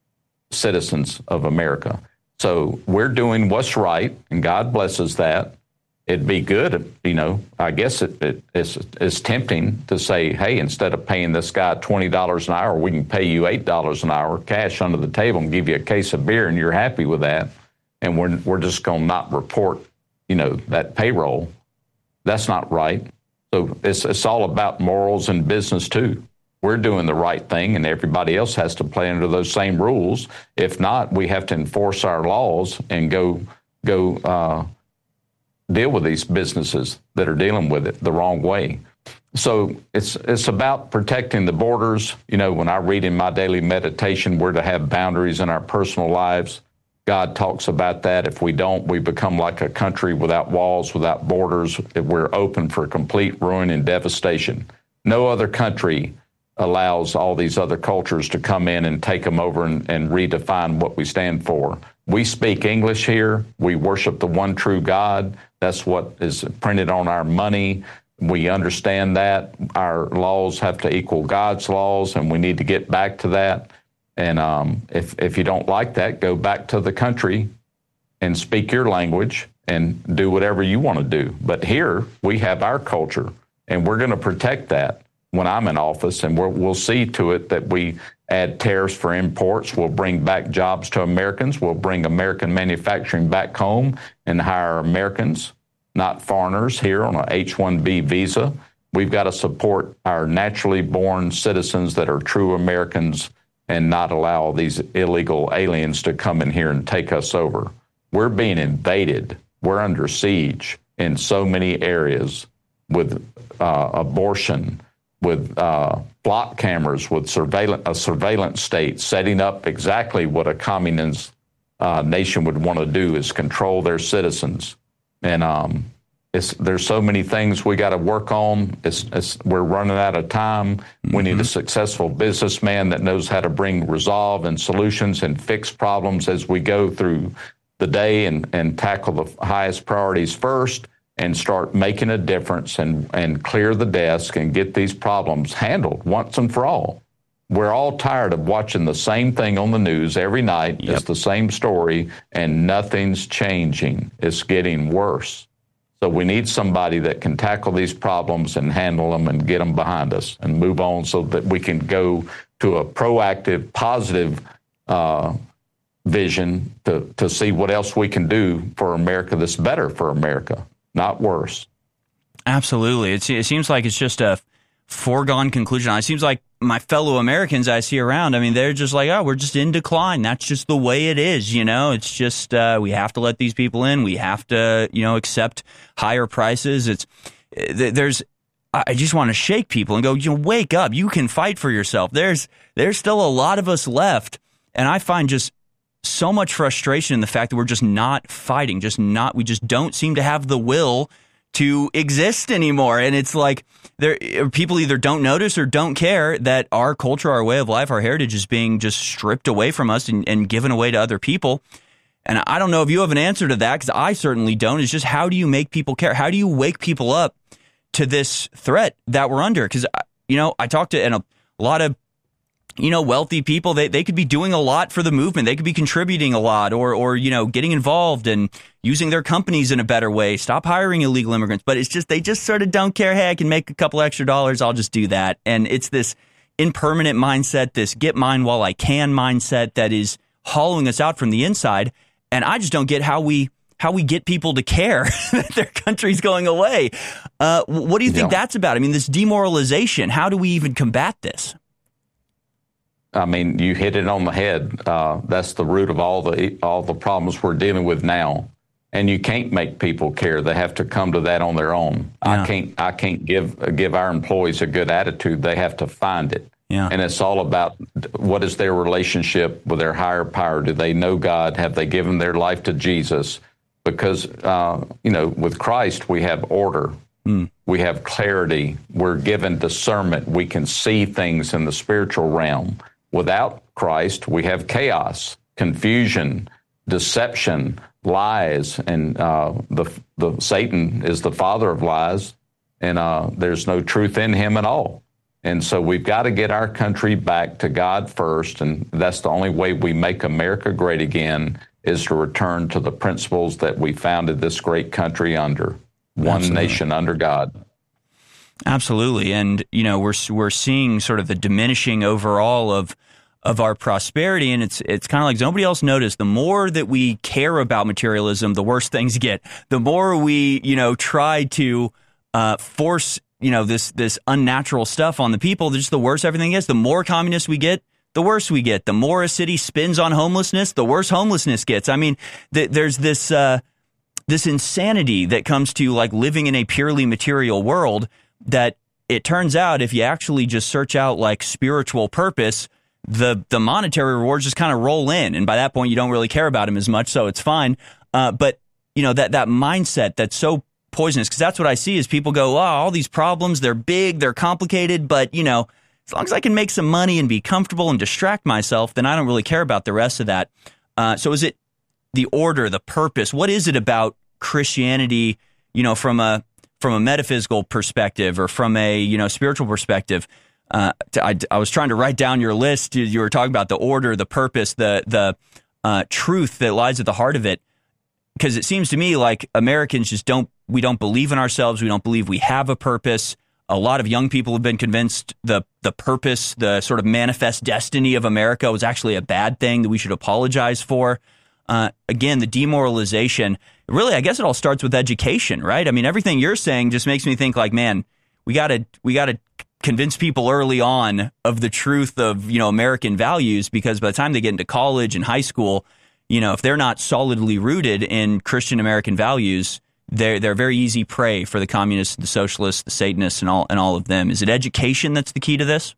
citizens of America. So we're doing what's right, and God blesses that. It'd be good, you know, I guess it, it, it's, it's tempting to say, hey, instead of paying this guy twenty dollars an hour, we can pay you eight dollars an hour cash under the table and give you a case of beer, and you're happy with that. And we're, we're just going to not report, you know, that payroll. That's not right. So it's, it's all about morals and business, too. We're doing the right thing, and everybody else has to play under those same rules. If not, we have to enforce our laws and go go uh, deal with these businesses that are dealing with it the wrong way. So it's it's about protecting the borders. You know, when I read in my daily meditation, we're to have boundaries in our personal lives. God talks about that. If we don't, we become like a country without walls, without borders. We're open for complete ruin and devastation. No other country allows all these other cultures to come in and take them over and, and redefine what we stand for. We speak English here. We worship the one true God. That's what is printed on our money. We understand that. Our laws have to equal God's laws, and we need to get back to that. And um, if, if you don't like that, go back to the country and speak your language and do whatever you want to do. But here, we have our culture, and we're going to protect that when I'm in office, and we'll, we'll see to it that we add tariffs for imports. We'll bring back jobs to Americans. We'll bring American manufacturing back home and hire Americans, not foreigners, here on a H one B visa. We've got to support our naturally born citizens that are true Americans and not allow these illegal aliens to come in here and take us over. We're being invaded. We're under siege in so many areas with uh, abortion, with uh, block cameras, with surveillance, a surveillance state setting up exactly what a communist uh, nation would want to do, is control their citizens. And um, it's, there's so many things we got to work on. It's, it's, we're running out of time. Mm-hmm. We need a successful businessman that knows how to bring resolve and solutions and fix problems as we go through the day, and, and tackle the highest priorities first, and start making a difference and, and clear the desk and get these problems handled once and for all. We're all tired of watching the same thing on the news every night. Yep. It's the same story, and nothing's changing. It's getting worse. So we need somebody that can tackle these problems and handle them and get them behind us and move on, so that we can go to a proactive, positive uh, vision to, to see what else we can do for America that's better for America, not worse. Absolutely. It's, it seems like it's just a foregone conclusion. It seems like my fellow Americans I see around, I mean, they're just like, oh, we're just in decline. That's just the way it is. You know, it's just, uh, we have to let these people in. We have to, you know, accept higher prices. It's, there's, I just want to shake people and go, you know, wake up. You can fight for yourself. There's, there's still a lot of us left. And I find just so much frustration in the fact that we're just not fighting, just not, we just don't seem to have the will to exist anymore. And it's like there people either don't notice or don't care that our culture, our way of life, our heritage is being just stripped away from us and, and given away to other people. And I don't know if you have an answer to that, because I certainly don't. It's just, how do you make people care? How do you wake people up to this threat that we're under? Because, you know, I talked to and a lot of, you know, wealthy people. They they could be doing a lot for the movement. They could be contributing a lot, or, or you know, getting involved and using their companies in a better way. Stop hiring illegal immigrants. But it's just, they just sort of don't care. Hey, I can make a couple extra dollars. I'll just do that. And it's this impermanent mindset, this get mine while I can mindset that is hollowing us out from the inside. And I just don't get how we how we get people to care that their country's going away. Uh, what do you think yeah. that's about? I mean, this demoralization, how do we even combat this? I mean, you hit it on the head. Uh, that's the root of all the all the problems we're dealing with now. And you can't make people care. They have to come to that on their own. Yeah. I can't I can't give give our employees a good attitude. They have to find it. Yeah. And it's all about, what is their relationship with their higher power? Do they know God? Have they given their life to Jesus? Because, uh, you know, with Christ, we have order. Mm. We have clarity. We're given discernment. We can see things in the spiritual realm. Without Christ, we have chaos, confusion, deception, lies. And uh, the, the Satan is the father of lies, and uh, there's no truth in him at all. And so we've got to get our country back to God first, and that's the only way we make America great again, is to return to the principles that we founded this great country under, one Absolutely. Nation under God. Absolutely. And, you know, we're we're seeing sort of the diminishing overall of of our prosperity, and it's it's kind of like nobody else noticed. The more that we care about materialism, the worse things get. The more we, you know, try to uh, force you know, this this unnatural stuff on the people, just the worse everything is. The more communist we get, the worse we get. The more a city spins on homelessness, the worse homelessness gets. I mean, th- there's this uh, this insanity that comes to like living in a purely material world that it turns out if you actually just search out like spiritual purpose, the the monetary rewards just kind of roll in. And by that point, you don't really care about them as much, so it's fine. Uh, but, you know, that that mindset that's so poisonous, because that's what I see is people go, oh, all these problems, they're big, they're complicated, but, you know, as long as I can make some money and be comfortable and distract myself, then I don't really care about the rest of that. Uh, so is it the order, the purpose? What is it about Christianity, you know, from a from a metaphysical perspective or from a, you know, spiritual perspective? Uh, I, I was trying to write down your list. You were talking about the order, the purpose, the the uh, truth that lies at the heart of it. Because it seems to me like Americans just don't, we don't believe in ourselves. We don't believe we have a purpose. A lot of young people have been convinced the the purpose, the sort of manifest destiny of America was actually a bad thing that we should apologize for. Uh, again, the demoralization, really, I guess it all starts with education, right? I mean, everything you're saying just makes me think like, man, we gotta, we gotta convince people early on of the truth of, you know, American values, because by the time they get into college and high school, you know, if they're not solidly rooted in Christian American values, they're they're very easy prey for the communists, the socialists, the Satanists, and all and all of them. Is it education that's the key to this?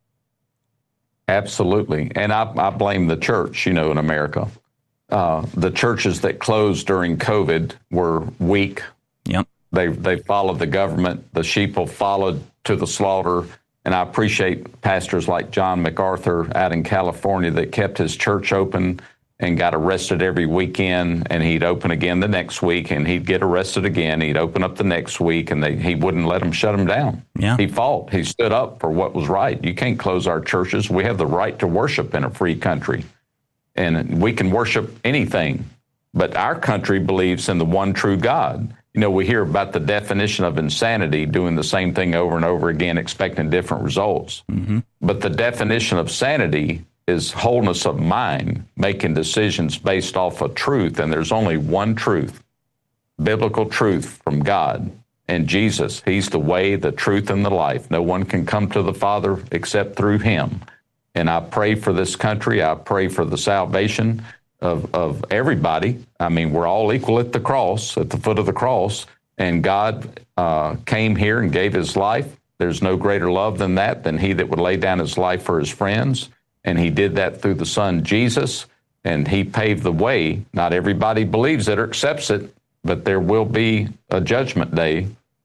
Absolutely, and I, I blame the church. You know, in America, uh, the churches that closed during COVID were weak. Yep, they they followed the government. The sheep followed to the slaughter. And I appreciate pastors like John MacArthur out in California that kept his church open and got arrested every weekend, and he'd open again the next week, and he'd get arrested again. He'd open up the next week, and they, he wouldn't let them shut him down. Yeah. He fought. He stood up for what was right. You can't close our churches. We have the right to worship in a free country, and we can worship anything. But our country believes in the one true God. You know, we hear about the definition of insanity, doing the same thing over and over again, expecting different results. Mm-hmm. But the definition of sanity is wholeness of mind, making decisions based off of truth. And there's only one truth, biblical truth from God and Jesus. He's the way, the truth, and the life. No one can come to the Father except through him. And I pray for this country. I pray for the salvation of, of everybody. I mean, we're all equal at the cross, at the foot of the cross. And God uh, came here and gave his life. There's no greater love than that, than he that would lay down his life for his friends. And he did that through the Son, Jesus, and he paved the way. Not everybody believes it or accepts it, but there will be a judgment day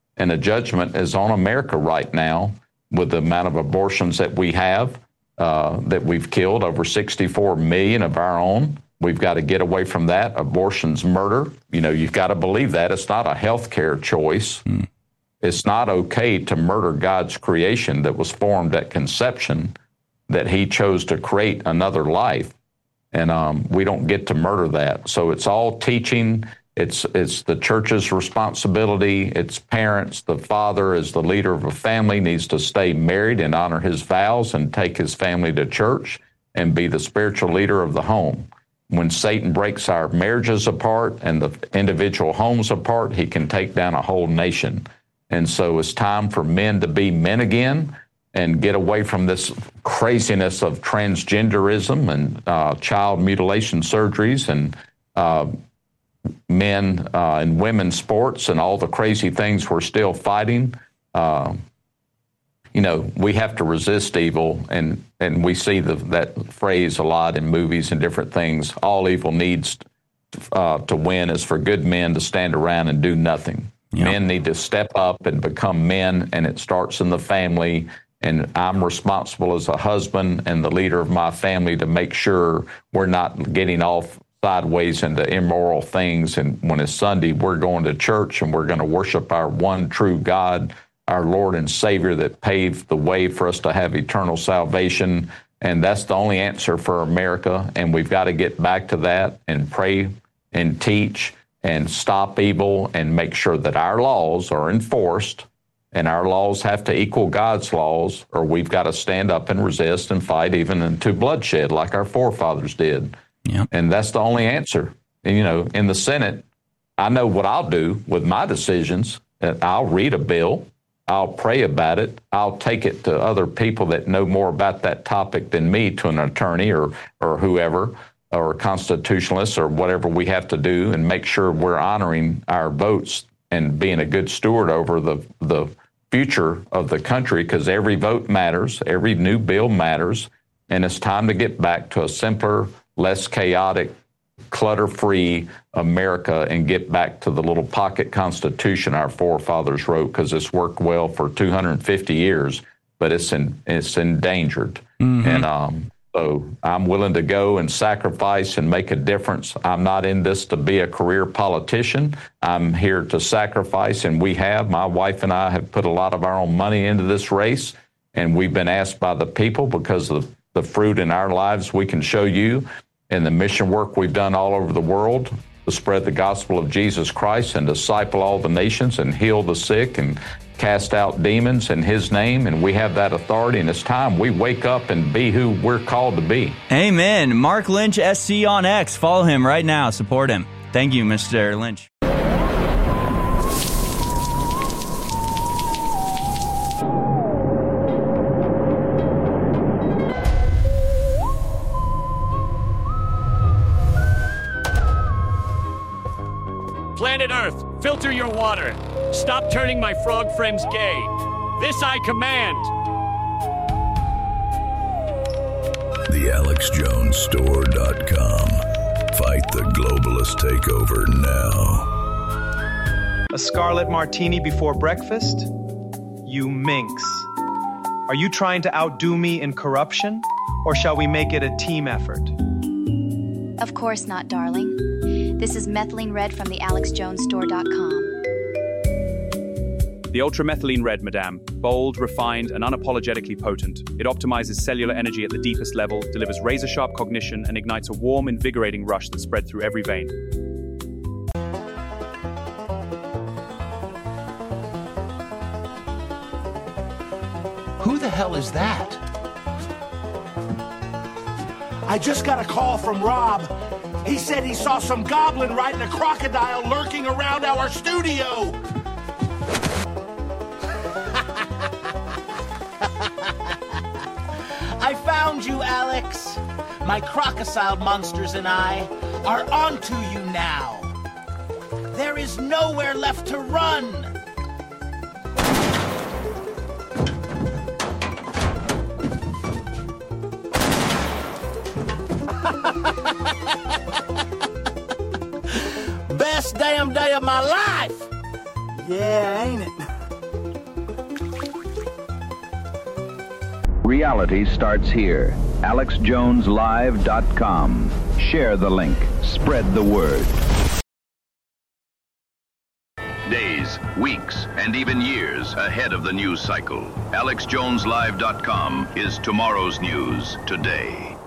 And the judgment is on America right now with the amount of abortions that we have, uh, that we've killed over sixty-four million of our own. We've got to get away from that. Abortion's murder. You know, you've got to believe that. It's not a health care choice. Mm. It's not okay to murder God's creation that was formed at conception, that he chose to create another life. And um, we don't get to murder that. So it's all teaching. It's it's the church's responsibility. It's parents. The father, as the leader of a family, needs to stay married and honor his vows and take his family to church and be the spiritual leader of the home. When Satan breaks our marriages apart and the individual homes apart, he can take down a whole nation. And so it's time for men to be men again and get away from this craziness of transgenderism and uh, child mutilation surgeries and uh, men uh, and women's sports and all the crazy things we're still fighting. Uh, you know, we have to resist evil, and, and we see the, that phrase a lot in movies and different things. All evil needs uh, to win is for good men to stand around and do nothing. Yep. Men need to step up and become men, and it starts in the family. And I'm responsible as a husband and the leader of my family to make sure we're not getting off sideways into immoral things. And when it's Sunday, we're going to church and we're going to worship our one true God, our Lord and Savior that paved the way for us to have eternal salvation. And that's the only answer for America. And we've got to get back to that and pray and teach and stop evil and make sure that our laws are enforced, and our laws have to equal God's laws, or we've got to stand up and resist and fight even into bloodshed like our forefathers did. Yep. And that's the only answer. And, you know, in the Senate, I know what I'll do with my decisions. I'll read a bill. I'll pray about it. I'll take it to other people that know more about that topic than me, to an attorney or, or whoever, or constitutionalists or whatever we have to do, and make sure we're honoring our votes and being a good steward over the, the future of the country, because every vote matters, every new bill matters, and it's time to get back to a simpler, less chaotic, clutter-free America and get back to the little pocket constitution our forefathers wrote, because it's worked well for two hundred fifty years, but it's in, it's endangered. Mm-hmm. And um, so I'm willing to go and sacrifice and make a difference. I'm not in this to be a career politician. I'm here to sacrifice, and we have. My wife and I have put a lot of our own money into this race, and we've been asked by the people because of the fruit in our lives we can show you and the mission work we've done all over the world to spread the gospel of Jesus Christ and disciple all the nations and heal the sick and cast out demons in his name. And we have that authority, and it's time we wake up and be who we're called to be. Amen. Mark Lynch, S C on X. Follow him right now. Support him. Thank you, Mister Lynch. Planet Earth, filter your water. Stop turning my frog friends gay. This I command. the alex jones store dot com. Fight the globalist takeover now. A scarlet martini before breakfast? You minx. Are you trying to outdo me in corruption? Or shall we make it a team effort? Of course not, darling. This is Methylene Red from the alex jones store dot com. The Ultramethylene Red, madame. Bold, refined, and unapologetically potent. It optimizes cellular energy at the deepest level, delivers razor-sharp cognition, and ignites a warm, invigorating rush that spreads through every vein. Who the hell is that? I just got a call from Rob. He said he saw some goblin riding a crocodile lurking around our studio. I found you, Alex. My crocodile monsters and I are onto you now. There is nowhere left to run. Best damn day of my life. Yeah, ain't it? Reality starts here. Alex Jones Live dot com. Share the link. Spread the word. Days, weeks, and even years ahead of the news cycle. Alex Jones Live dot com is tomorrow's news today.